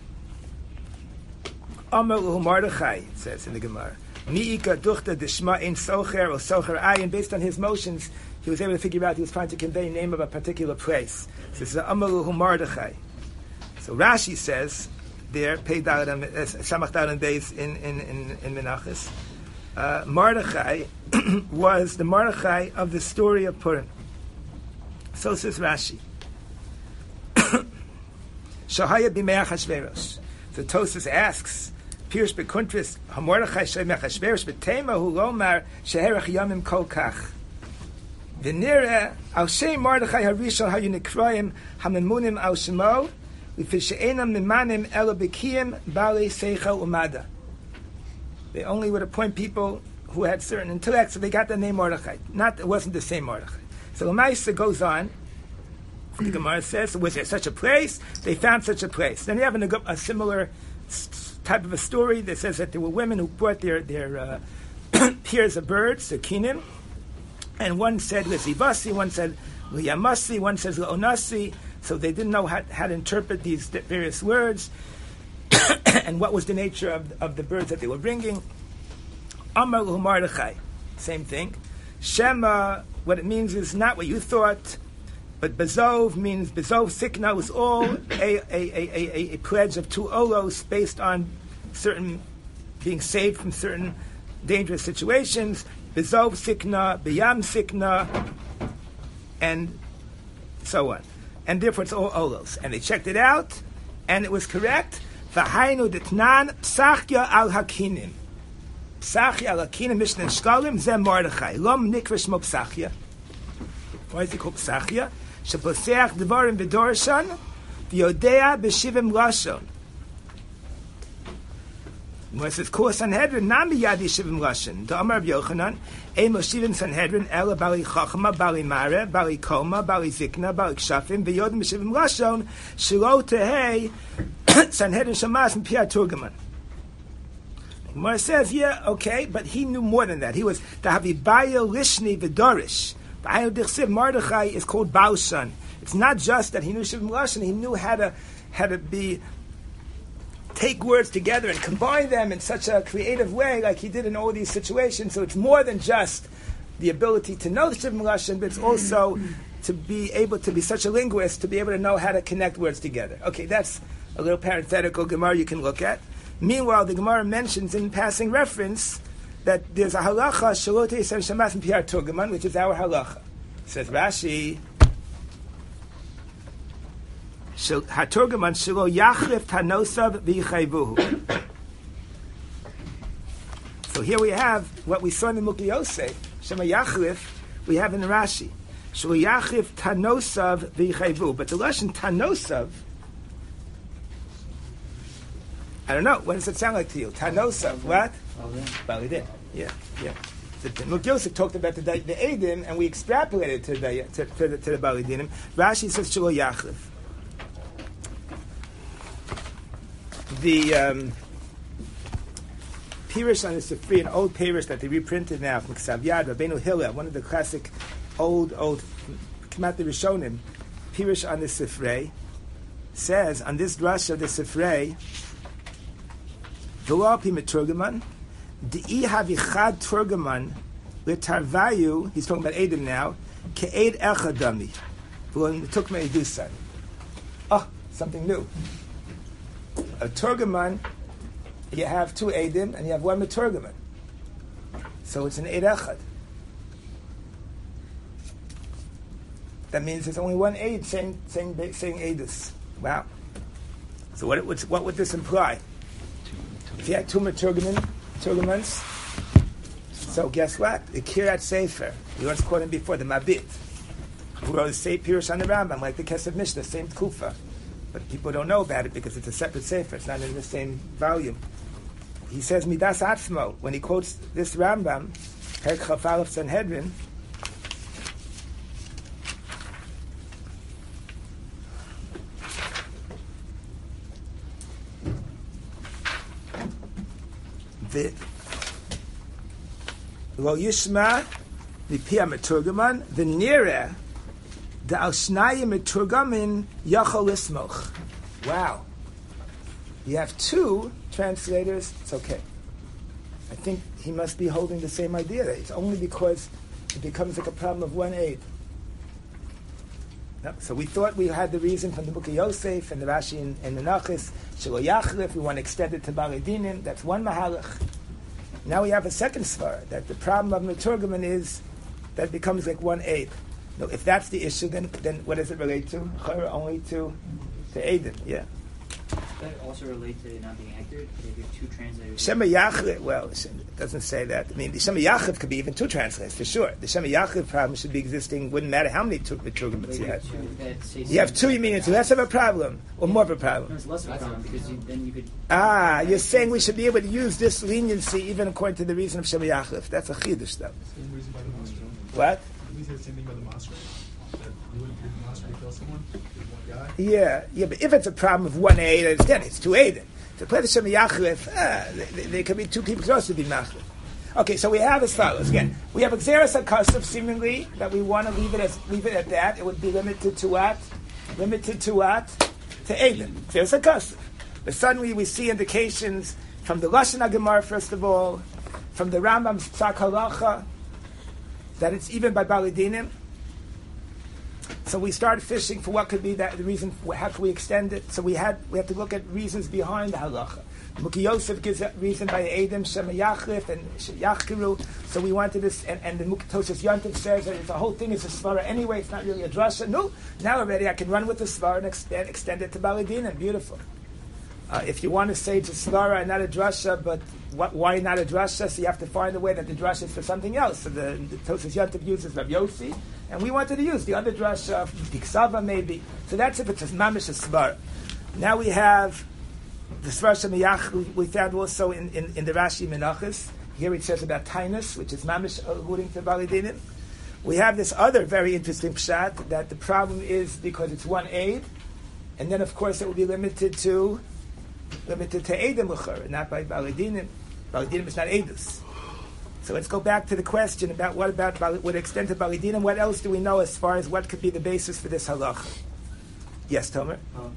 Amar Lahu Mordechai, it says in the Gemara. Mi'ika duchta dishma in socher or socher ayin. Based on his motions, he was able to figure out he was trying to convey the name of a particular place. So this is Amar Lahu Mordechai. So Rashi says there, Pei Daladam, Samach Daladam Beis in in in, in Menachos, uh, Mordechai was the Mordechai of the story of Purim. So says Rashi. Shahaya b'mei Achashverosh. So Tosfos asks, Pirush bekuntris Hamordechai shemei Achashverosh b'tema hu lomar sheherach yamim kol kach. V'nireh al shem Mordechai harishon hayunikroyim hamemunim al shemo v'fishe'enam mimanim ela b'kiyim bali seichel umada. They only would appoint people who had certain intellect, so they got the name Mordechai. Not, it wasn't the same Mordechai. So Lamaisa goes on. The Gemara says, was there such a place? They found such a place. Then you have a, a similar type of a story that says that there were women who brought their their uh, pairs of birds, the kinim, and one said Lizivasi, one said Liyamasi, one says Leonasi. So they didn't know how, how to interpret these various words and what was the nature of, of the birds that they were bringing. Amar Lahu Mordechai, same thing. Shema, what it means is not what you thought. But Bezov means, Bezov Sikna was all a, a, a, a, a pledge of two olos based on certain, being saved from certain dangerous situations. Bezov Sikna, Beyam Sikna, and so on. And therefore it's all olos. And they checked it out, and it was correct. V'hainu detnan psachya al hakinim. Psachya al hakinim mishnan shkalim zem Mordechai. Lom nikra shmo psachya. Why is it called psachya? Sheposeach devarim v'dorshan v'yodea b'shivim lashon. When it says Kol Sanhedrin, Nam B'yadi Shivim Lashon. The Amar Yochanan, Ein Moshivim Sanhedrin, Ela Bali Chachma, Bali Mare, Bali Koma, Bali Zikna, Bali Kshafim, V'yodim B'shivim Lashon, Shilo Tehei, Sanhedrin Shamas, and Piyat Turgaman. Gemara says, yeah, okay, but he knew more than that. He was Tahavi Baya Lishni V'dorish. B'ayu Dichsiv Mordechai is called Baushan. It's not just that he knew Shivim Lashon, he knew how to, how to be, take words together and combine them in such a creative way like he did in all these situations. So it's more than just the ability to know the Shivim Lashon, but it's also to be able to be such a linguist, to be able to know how to connect words together. Okay, that's a little parenthetical Gemara you can look at. Meanwhile, the Gemara mentions in passing reference that there's a halacha, Shelo Teisem Shamas and Piyar Turgaman, which is our halacha. Says Rashi, HaTurgaman shelo yachlif tanosav v'yichayvuhu. So here we have what we saw in the Mukhi Yosef, Shema Yachlif, we have in the Rashi. Shelo yachlif tanosav v'yichayvuhu. But the lashon tanosav, I don't know, what does it sound like to you? Tanosav, what? Balidin. Yeah, yeah. The Mukhi Yosef talked about the, the Eidim, and we extrapolated to the, to, to the, to the Balidinim. Rashi says shelo yachlif. The um, Pirish on the Sifri, an old Pirish that they reprinted now from Ksav Yad, Rabbeinu Hillel, one of the classic old, old Kemat the Rishonim, Pirish on the Sifrei, says, on this drush of the Sifrei, V'lo pi meturgaman, Di'i havichad turgaman, L'tarvayu, he's talking about Edom now, Ke'ed echadami, V'lo took me edusan. Oh, something new. A Turgaman, you have two Eidim, and you have one Meturgaman. So it's an Eid Echad. That means there's only one Eid saying, saying, saying Eidus. Wow. So what, what would this imply? If you had two Meturgaman, Turgamans, so guess what? The Kiryat Sefer, we once quoted him before, the Mabit, who wrote the Seit Pirush on the Rambam, like the Kesef Mishnah, same Kufa. But people don't know about it because it's a separate sefer. It's not in the same volume. He says Midas Atzmo when he quotes this Rambam, Perek Chaf Aleph Sanhedrin. The Lo Yishma V'Pia Meturgaman V'Nireh The al shnayim meturgamin yachol ismoch. Wow. You have two translators, it's okay. I think he must be holding the same idea. It's only because it becomes like a problem of one aid. No, so we thought we had the reason from the book of Yosef and the Rashi and, and the Nachis, Shelo Yachlif, we want to extend it to Balidinim, that's one mahalach. Now we have a second svar, that the problem of meturgamin is that it becomes like one aid. No, if that's the issue, then then what does it relate to? Only to to Eidim, yeah. Does that also relate to not being accurate? If you have two translators. Shema Yachlev, well, it doesn't say that. I mean, the Shema Yachlev could be even two translators, for sure. The Shema Yachlev problem should be existing, wouldn't matter how many Turgamans you have. You have two, you mean it's less of a problem, or more of a problem? No, it's less of a problem, because you, then you could... Ah, you're saying we should be able to use this leniency even according to the reason of Shema Yachlev. That's a chiddush, though. What? We say the same thing about the Masra. That you wouldn't do the Masra to kill someone with one guy. Yeah, yeah, but if it's a problem of one aid, I understand it's two aid. To play the Shema Yachlef, ah, there could be two people close to be Machlef. Okay, so we have as follows. Again, we have Xeris HaKasuf, seemingly, that we want to leave it as leave it at that. It would be limited to what? Limited to what? To Eidim. Xeris HaKasuf. But suddenly we see indications from the Lashon HaGemara, first of all, from the Rambam's Psak Halacha, that it's even by Balidinim. So So we started fishing for what could be that the reason. How can we extend it? So we had we had to look at reasons behind the halacha. Muki Yosef gives a reason by Edom Shema Yachlif and Yachkiru. So we wanted this, and, and the Muki Tosas Yontif says that the whole thing is a svara anyway. It's not really a drasha. No, now already I can run with the svara and extend, extend it to Baladin, and beautiful. Uh, if you want to say it's a svara and not a drasha, but what, why not a drasha? So you have to find a way that the drasha is for something else. So the, the Tosas Yontif uses Rav Yossi, and we wanted to use the other drasha, Diksava maybe. So that's if it's a mamish a svara. Now we have the Svar Shemiyach we found also in, in, in the Rashi Menachos. Here it says about Tainus, which is mamish alluding to Balidinim. We have this other very interesting pshat that the problem is because it's one aid, and then of course it will be limited to limited to Eidim L'chor, not by Balidinim. Balidinim is not Eidus. So let's go back to the question about what about what extent of Balidinim. What else do we know as far as what could be the basis for this halacha? Yes, Tomer. Um,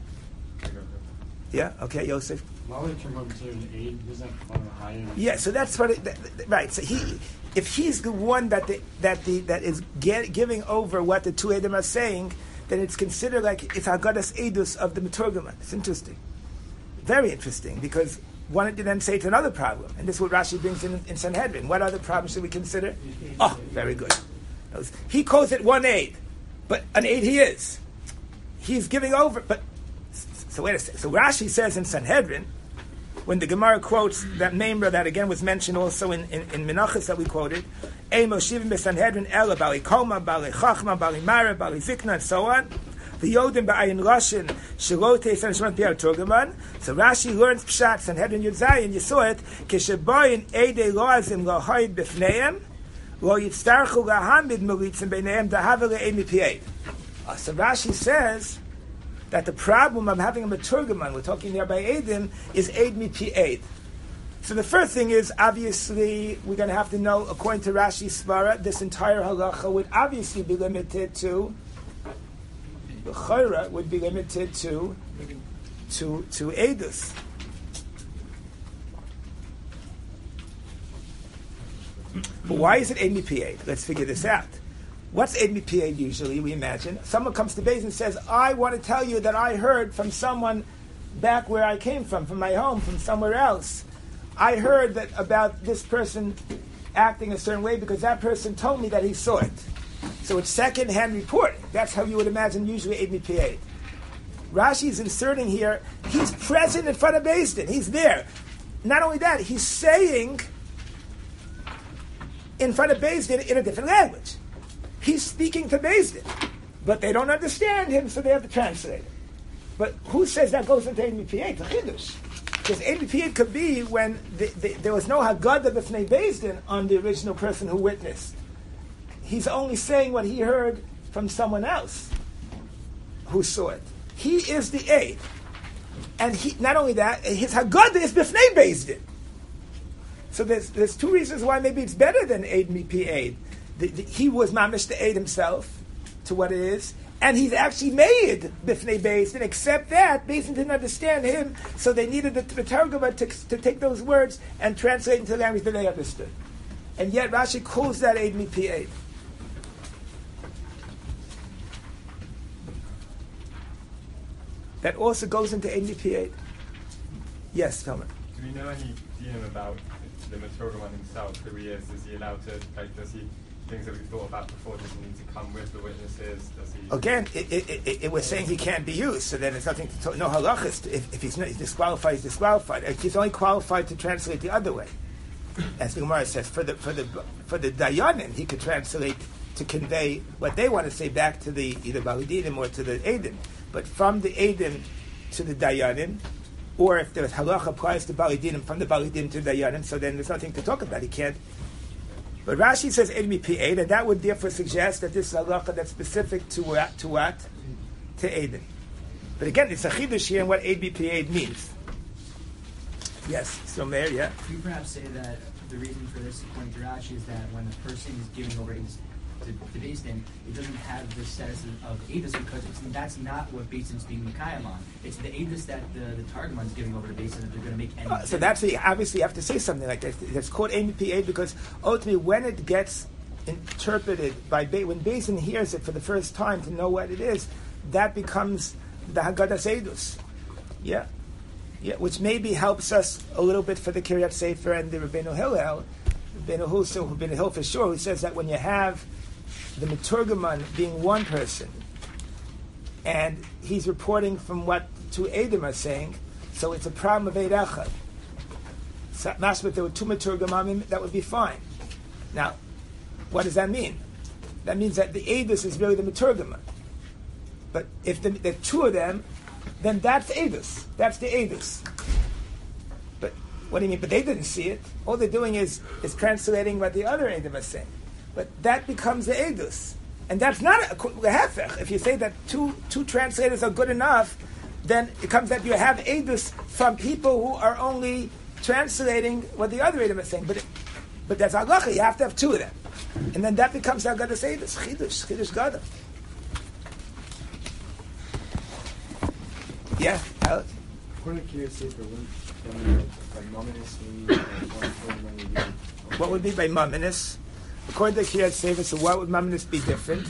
Yeah. Okay, Yosef. Why would it turn over to an aid? Isn't that on the high end? Yeah. So that's what. It, that, that- right. So he, if he's the one that the, that the that is get, giving over what the two Edom are saying, then it's considered like it's Haggadas Edus of the Meturgaman. It's interesting, very interesting, because one did then say it's another problem, and this is what Rashi brings in in Sanhedrin. What other problem should we consider? Oh, very good. He calls it one aid, but an aid he is. He's giving over, but. So wait a second. So Rashi says in Sanhedrin, when the Gemara quotes that memra that again was mentioned also in, in, in Menachos that we quoted, Ei Moshivim b'Sanhedrin Ela Bali Koma, Bali Chachma, Bali Mara, Bali Zikna, and so on. The Yodim ba'ayin Rashin Shilote Sanshman Piar Turgaman. So Rashi learns Pshat Sanhedrin Yud Zayin. You saw it. Keshebayin Eidei Loazim Lahayd B'Fneim Lo Yitztarchu Lahamid Melitzim B'Neim Dahava Le'Eid Mipi'Eid. So Rashi says that the problem of having a Meturgaman, we're talking here by Eidim, is Eid Mipi Eid. So the first thing is, obviously, we're going to have to know, according to Rashi Svara, this entire halacha would obviously be limited to, the Chayra would be limited to, to, to Eidus. But why is it Eid Mipi Eid? Let's figure this out. What's Eid Mipi Eid usually, we imagine? Someone comes to Beis and says, I want to tell you that I heard from someone back where I came from, from my home, from somewhere else. I heard that about this person acting a certain way because that person told me that he saw it. So it's second-hand reporting. That's how you would imagine usually Eid Mipi Eid. Rashi is inserting here, he's present in front of Beis Din. He's there. Not only that, he's saying in front of Beis Din in a different language. He's speaking to Beis Din, but they don't understand him, so they have to translate it. But who says that goes into Eid Mipi Eid? The Chiddush. Because Eid Mipi Eid could be when the, the, there was no Haggadah b'fnei Beis Din on the original person who witnessed. He's only saying what he heard from someone else who saw it. He is the Eid. And he, not only that, his Haggadah is b'fnei Beis Din. So there's, there's two reasons why maybe it's better than Eid Mipi Eid. The, the, he was mamish to aid himself to what it is, and he's actually made bifnei Beis Din. Except that Beis Din didn't understand him, so they needed the, the Targumah to, to take those words and translate into the language that they understood. And yet Rashi calls that Eid Mipi Eid. That also goes into Eid Mipi Eid. Yes, Tomer. Do we know any dealing about the Meturgaman himself, who he is? Is he allowed to, like, does he, things that we've thought about before, does he need to come with the witnesses? Does he... Again, it, it, it, it was saying he can't be used, so then it's nothing to talk, no halachas. If, if he's, not, he's disqualified, he's disqualified. He's only qualified to translate the other way. As the Gemara says, for the for the for the Dayanim, he could translate to convey what they want to say back to the either Balidinim or to the Eidim. But from the Eidim to the Dayanim, or if the halacha applies to Balidinim, from the Balidinim to the Dayanim, so then there's nothing to talk about. He can't. But Rashi says Eid Mipi Eid, and that would therefore suggest that this is a halacha that's specific to what? To what? To Eidim. But again, it's a chidush here in what Eid Mipi Eid means. Yes, so Meir, yeah. Could you perhaps say that the reason for this, according to Rashi, is that when a person is giving over his to, to Beis Din, it doesn't have the status of Eidus because it's, that's not what Beis Din's being Mekayim on. It's the Eidus that the, the Targumah is giving over to Beis Din that they're going to make any Uh, so that's the, obviously you have to say something like that. That's called Eid Mipi Eid because ultimately when it gets interpreted by Be- when Beis Din hears it for the first time to know what it is, that becomes the Haggadah Seidus. Yeah. Yeah, which maybe helps us a little bit for the Kiryat Sefer and the Rabbeinu Hillel, Rabbeinu Husso, Rabbeinu Hill for sure, who says that when you have the Meturgaman being one person, and he's reporting from what two Edom are saying, so it's a problem of Eid Echad. So, if there were two Meturgamim, that would be fine. Now, what does that mean? That means that the Eidus is really the Meturgaman. But if the, there are two of them, then that's Eidus. That's the Eidus. But what do you mean? But they didn't see it. All they're doing is, is translating what the other Edom are saying. But that becomes the Eidus. And that's not a, a hefech. If you say that two two translators are good enough, then it comes that you have Eidus from people who are only translating what the other Edom are saying. But it, but that's halacha. You have to have two of them. And then that becomes Haggadah Seidus. Chidush. Chidush Gadol. Yeah, Alex? According to Kiryat Sefer, when by Mominus, what would be by Mominus? According to Kiryat Sefer, so what would Mominus be different?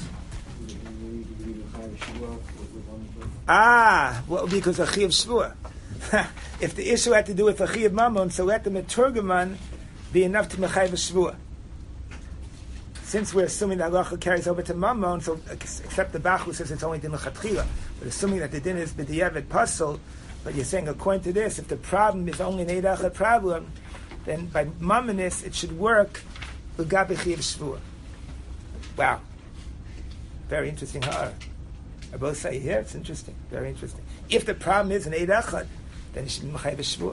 Ah, what would be because of Chiyav Shvua? If the issue had to do with a Chiyav Mammon, so let the Meturgaman be enough to Mechayiv Shvua. Since we're assuming that halacha carries over to Mammon, so except the Bach who says it's only din l'chatchila, but assuming that the din is b'diavad pasul, but you're saying according to this, if the problem is only an Eid Echad problem, then by Mammonis it should work l'gabi Chiyav Shvua. Wow, very interesting ha'ara. I both say here it's interesting, very interesting. If the problem is an Eid Echad, then it should be Mechayiv Shvua.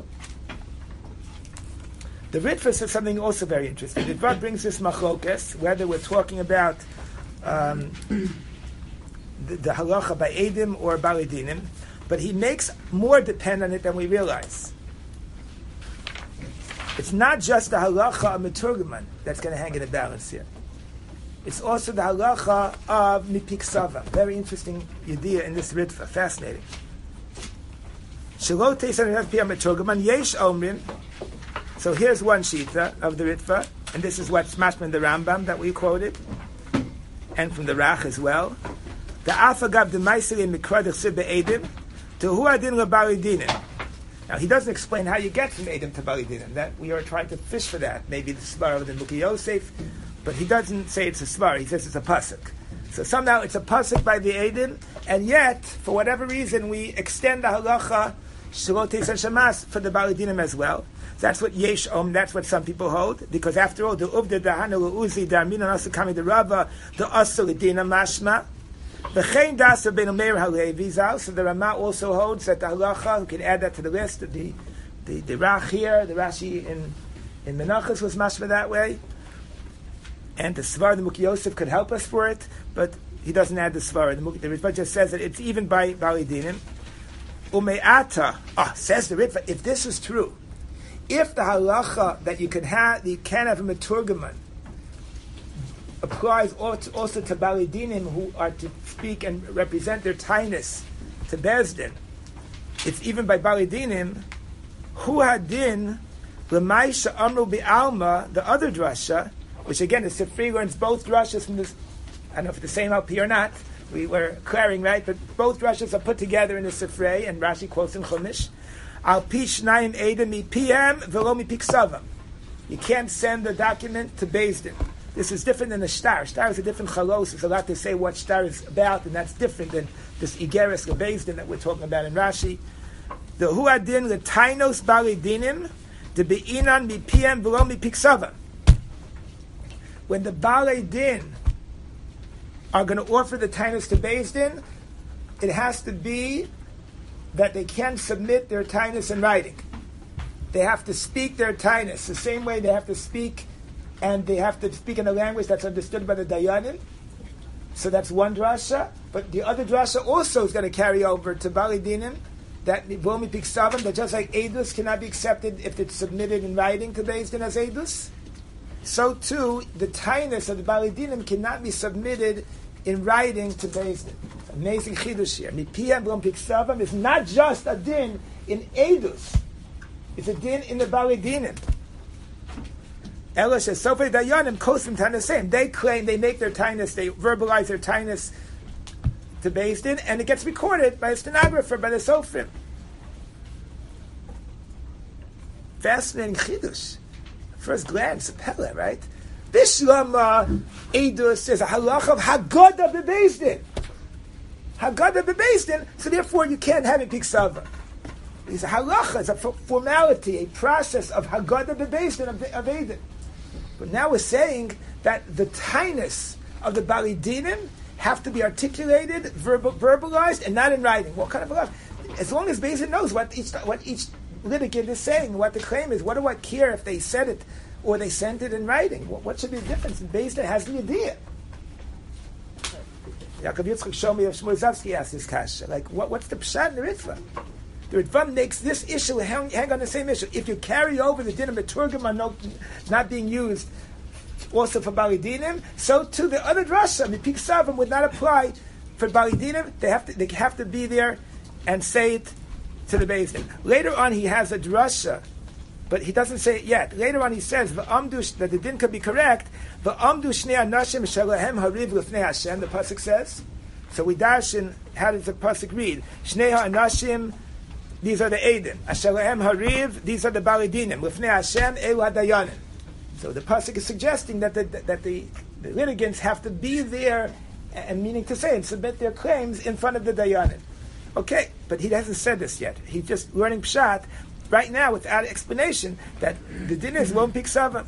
The Ritva says something also very interesting. The Ritva brings this machlokes, whether we're talking about um, the, the halacha by Edim or Balidinim, but he makes more depend on it than we realize. It's not just the halacha of Meturgaman that's going to hang in the balance here. It's also the halacha of Mipik Sava. Very interesting idea in this Ritva. Fascinating. Shelo Teisan Piyam Meturgaman Yesh Omrin. So here's one shita of the Ritva, and this is what's mashma in the Rambam that we quoted, and from the Rach as well. The Afagav the Maisili Mikradich Sib Edim to Huadin LaBalidinim. Now he doesn't explain how you get from Edim to Balidinim. That we are trying to fish for that. Maybe the Svar of the Muki Yosef, but he doesn't say it's a Svar. He says it's a pasuk. So somehow it's a pasuk by the Edim, and yet for whatever reason we extend the halacha Shalot Teisan Shamas for the Balidinim as well. That's what Yesh Om, that's what some people hold, because after all, the Uvda Dahana Uzi, the Amina Nasa Kami the Rava, the Asa Lidina Mashma, the Chain Dasa Ben Omer Halevi Zal, so the Rama also holds that the halacha, we can add that to the list, the the, the Rach here, the Rashi in, in Menachos was mashma that way, and the Svar, the Muki Yosef could help us for it, but he doesn't add the Svar. The, the Ritva just says that it's even by Balidinim. Ume'ata, ah, says the Ritva, if this is true, if the halacha that you can have, you can have a Meturgaman applies also to Balidinim who are to speak and represent their tainus to Bezdin, it's even by Balidinim, Hu Hadin, L'maisha Amru Bi'alma, the other drasha, which again the Sifri learns both drashas from this, I don't know if it's the same L P or not, we were clearing, right, but both drashas are put together in the Sifrei, and Rashi quotes in Chumash. Al pish naim edem P M velo mi piksavam. You can't send the document to Beis Din. This is different than the shtar. Shtar is a different chalos. There's a lot to say what shtar is about, and that's different than this igeres of Beis Din that we're talking about in Rashi. The huadin letainos balidinim the beinan mi P M velo mi piksavam. When the Balei Din are going to offer the tainos to Beis Din, it has to be that they can submit their tainus in writing. They have to speak their tainus the same way they have to speak, and they have to speak in a language that's understood by the dayanim. So that's one drasha. But the other drasha also is going to carry over to Balidinim, that Vomi Piksavim, that just like Eidus cannot be accepted if it's submitted in writing to Beis Din as Eidus, so too the tainus of the Balidinim cannot be submitted in writing to Beis Din. Amazing chidush here. Mipiyam Blom Piksavam is not just a din in Eidus. It's a din in the Balidinim. Elish as Sofei Dayanim Kosim Tanasem. They claim, they make their tinus, they verbalize their tinus to Beis Din, and it gets recorded by a stenographer, by the Sofrim. Fascinating chidush. First glance, a pella, right? Bishlama Edus is a halach of Haggadah beBeis Din. Haggadah beBeis Din, so therefore you can't have it Piksava. It's a halacha, it's a formality, a process of Haggadah beBeis Din of, of Edin. But now we're saying that the tinus of the Bali Dinim have to be articulated, verbal, verbalized, and not in writing. What kind of halacha? As long as Beis Din knows what each what each litigant is saying, what the claim is, what do I care if they said it or they sent it in writing? What, what should be the difference? And Beis Din has the idea. Yaakov Yitzchak Shomi of Shmuel asked this kasha. Like, what, what's the pshat in the Ritva? The Ritva makes this issue hang, hang on the same issue. If you carry over the din of Meturgim not, not being used also for Bali Dinim, so too the other drasha, the Pik Savim, would not apply for Bali Dinim. They have to, they have to be there and say it to the Beis Din. Later on, he has a drasha, but he doesn't say it yet. Later on, he says V'amdu, that the din could be correct. V'amdu shnei anashim shalahem hariv l'fnei Hashem. The pasuk says. So we darshan. How does the pasuk read? Shnei anashim. These are the Eidim. Ashalahem hariv. These are the Bali Dinim. L'fnei Hashem elu hadayanim. So the pasuk is suggesting that the that the, the litigants have to be there, and meaning to say and submit their claims in front of the dayanim. Okay, but he hasn't said this yet. He's just learning pshat right now without explanation that the din is won't pick seven.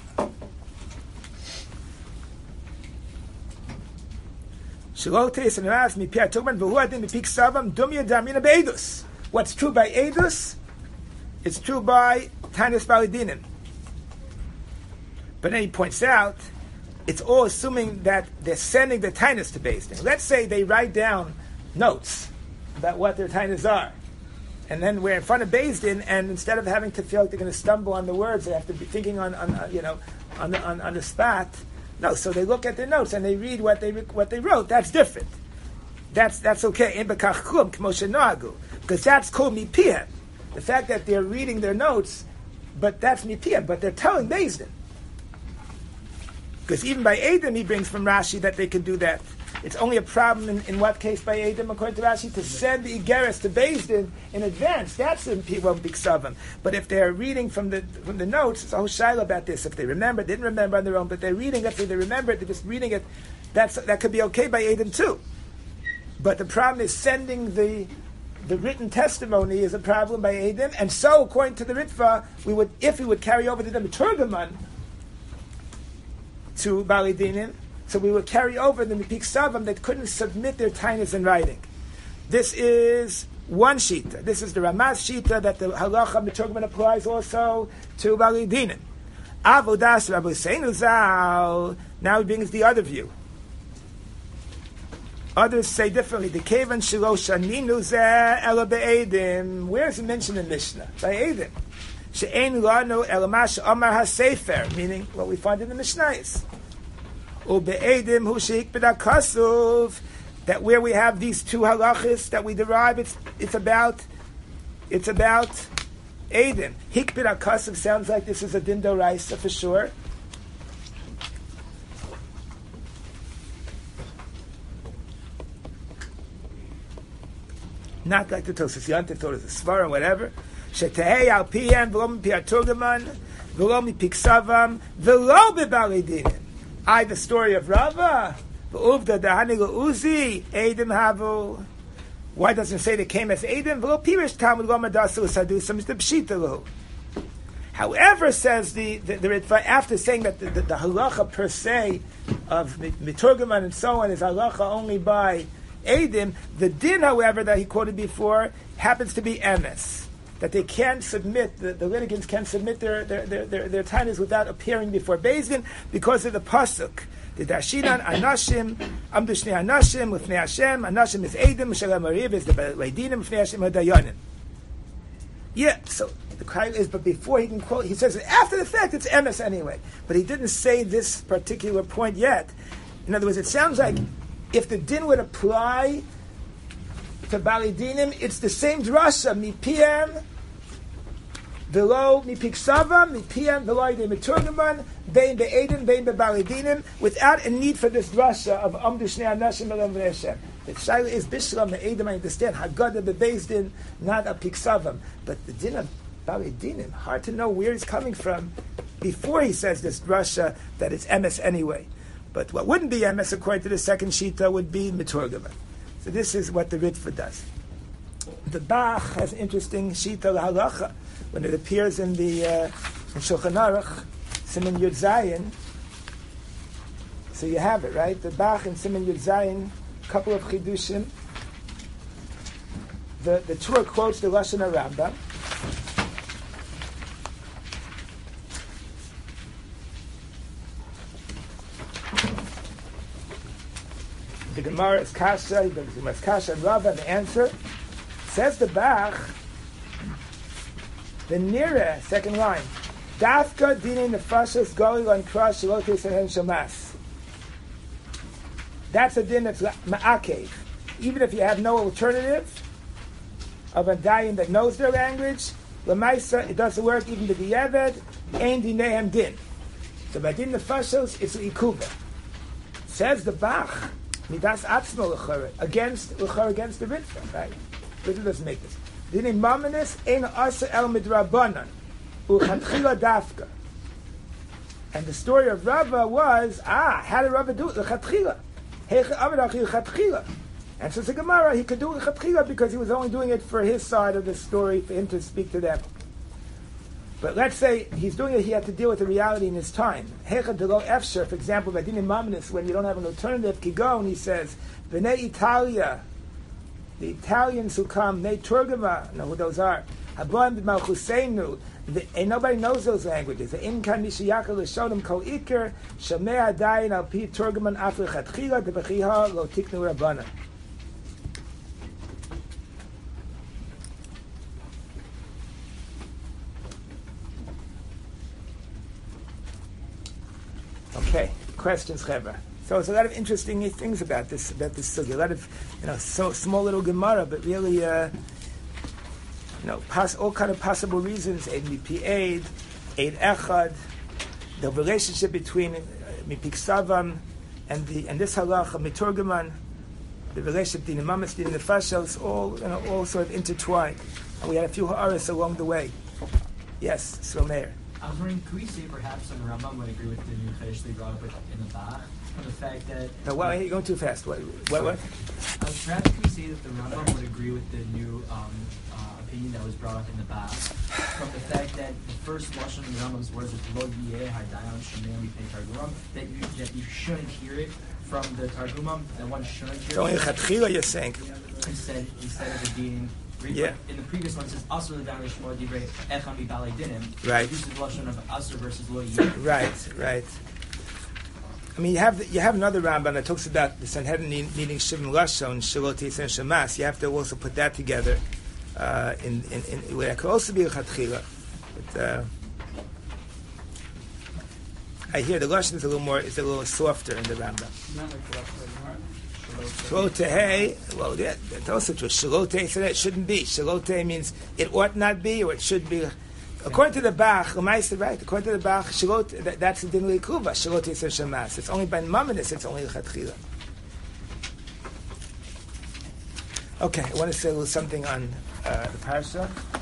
What's true by Edus, it's true by Tainus Bali Dinim. But then he points out, it's all assuming that they're sending the Tainus to Beis Din. Let's say they write down notes about what their Tainus are. And then we're in front of Beis Din, and instead of having to feel like they're going to stumble on the words, they have to be thinking on, on uh, you know, on the, on, on the spot. No, so they look at their notes and they read what they what they wrote. That's different. That's that's okay. Because that's called mipiem. The fact that they're reading their notes, but that's mipiem. But they're telling Beis Din. Because even by Edom, he brings from Rashi that they can do that. It's only a problem in, in what case by Edom, according to Rashi, to send the Igeres to Beis Din in advance. That's in Pivam Biksavim. But if they're reading from the from the notes, it's a whole shaila about this. If they remember, didn't remember on their own, but they're reading, let's say they remember it, they're just reading it, that's that could be okay by Edom too. But the problem is sending the the written testimony is a problem by Edom, and so according to the Ritva, we would if we would carry over to the Meturgaman to Bali Dinim, so we would carry over the Mipik Savam that couldn't submit their tainas in writing. This is one shita. This is the Ramaz shita that the halacha Meturgaman applies also to Bali Dinim. Avodas Rabbi Seinu Zal now brings the other view. Others say differently. The Kevan Shilosha Ninu Zeh Ela Be'edim. Where is it mentioned in Mishnah? By Edim. She'ein lanu elamash amar hasefer, meaning what we find in the Mishnayos. Ube'edim hu sheik b'dakasuv, that where we have these two halachas that we derive, it's it's about it's about Edim. Hik b'dakasuv sounds like this is a din d'oraisa for sure. Not like the Tosas Yontif thought it was a Svar or whatever. Shetehei al piyam v'lo mi piaturgaman v'lo mi piksavam v'lo b'bali dinim. I, the story of Rava, v'uvda dahani l'uzi Eidim havu. Why doesn't it say they came as Eidim? V'lo pirish Talmud lo madasu l'sadusam is the pshita lo. However, says the the, the Ritva, after saying that the, the, the halacha per se of miturgaman and so on is halacha only by Eidim, the din, however, that he quoted before happens to be emes. That they can't submit, the, the litigants can't submit their their their, their, their tainas without appearing before Beis Din because of the pasuk. The Dashinan Anashim, Amdu Shnei Anashim, Lifnei Hashem, Anashim is Eidim, Shalem Ariv is the Leidinim, Lifnei Hashem Hadayanim. Yeah, so the cry is, but before he can quote, he says after the fact it's emes anyway. But he didn't say this particular point yet. In other words, it sounds like if the din would apply to Bali Dinim, it's the same drasha, mi pm Velo mipiksavam, mipian, velo yidei meturgaman, bein be'edin, bein be'balidinim, without a need for this drasha of Amdu Shnei Anashim Elem V'nei Hashem. The shaila is bishlam me'edim, I understand, Haggadah be'beis din, not a piksavam. But the din of balidinim, hard to know where he's coming from before he says this drasha that it's emes anyway. But what wouldn't be emes according to the second shita would be meturgaman. So this is what the Ritva does. The Bach has an interesting shita halacha when it appears in the uh, in Shulchan Aruch, Siman Yud Zayin. So you have it, right? The Bach in Siman Yud Zayin, couple of chidushim. The the Tur quotes the Lashon HaRambam. The Gemara is Kasha, the Gemara is Kasha and Rava, and the answer says the Bach. The Nira, second line, Dafka dinin nefashos gali on crush shalotes and shamas. That's a din that's ma'akev. Even if you have no alternative of a dayan that knows their language, l'maisa it doesn't work. Even the dieved ain dinehem din. So by din nefashos it's ikuva. Says the Bach midas atzmo l'chara against l'chara against the Ritva, right? Ritva doesn't make this. Dinin mamanis ein asa el midrabanan uchatchila dafka. And the story of Rava was, ah, how did Rava do it? L'chatchila. Heicha avadachi l'chatchila. And so the Gemara, he could do l'chatchila because he was only doing it for his side of the story, for him to speak to them. But let's say he's doing it, he had to deal with the reality in his time. Heicha delo efsher, for example, by dinin mamanis, when you don't have an alternative, kigon, he says, B'nei Italia, the Italians who come, they Turgama, know who those are. Habon b'malchuseinu, and nobody knows those languages. The Inkan Mishiyaka l'shonim kol iker, Shamei Adayin al pi Turgaman af l'chatchila, debechiha lo tiknu rabbana. Okay, questions, Chevra? So there's a lot of interesting things about this, about this sugya. A lot of, you know, so small little Gemara, but really, uh, you know, pos- all kind of possible reasons. Eid mipi eid, eid echad, the relationship between uh, mipik savam and the and this halacha miturgaman, the relationship between the mamas and the nefashos, all you know, all sort of intertwined. And we had a few ha'aras along the way. Yes, so Meir. I was wondering, could we say perhaps some Rambam would agree with the new Chedesh they brought up in the Bach, from the fact that... No, well, you're going too fast. What? What? what? Uh, perhaps could we say that the Rambam would agree with the new um, uh, opinion that was brought up in the Bach, from the fact that the first Lashon in the Rambam's words is Lo yeh hadayon shomei mipnei targumam, that you that you shouldn't hear it from the Targumam, that one shouldn't hear So it. in Chatchila you're saying? Instead, instead of it being... Yeah. In the previous one, it says Asur l'dan l'shmor divrei echam mibalei dinim. Right. It uses the Lashon of Asur versus Lo yeh. Right, right. I mean, you have the, you have another Rambam that talks about the Sanhedrin needing Shivim Lashon, Shalot Yisrael Shamas. You have to also put that together. Uh, in, in, in where it could also be a Chatchila. But uh, I hear the Lashon is a little more, is a little softer in the Rambam. Not like the rest of the Gemara. Shalote, well, yeah, that's also true. Shalote, so that shouldn't be. Shalote means it ought not be, or it should be. According to the Bach, Lamaisa, right? According to the Bach, Shalote, that, that's the din l'ikuva. Shalote says shamas. It's only by mamanis. It's only l'chatchila. Okay, I want to say a little something on uh, the parsha.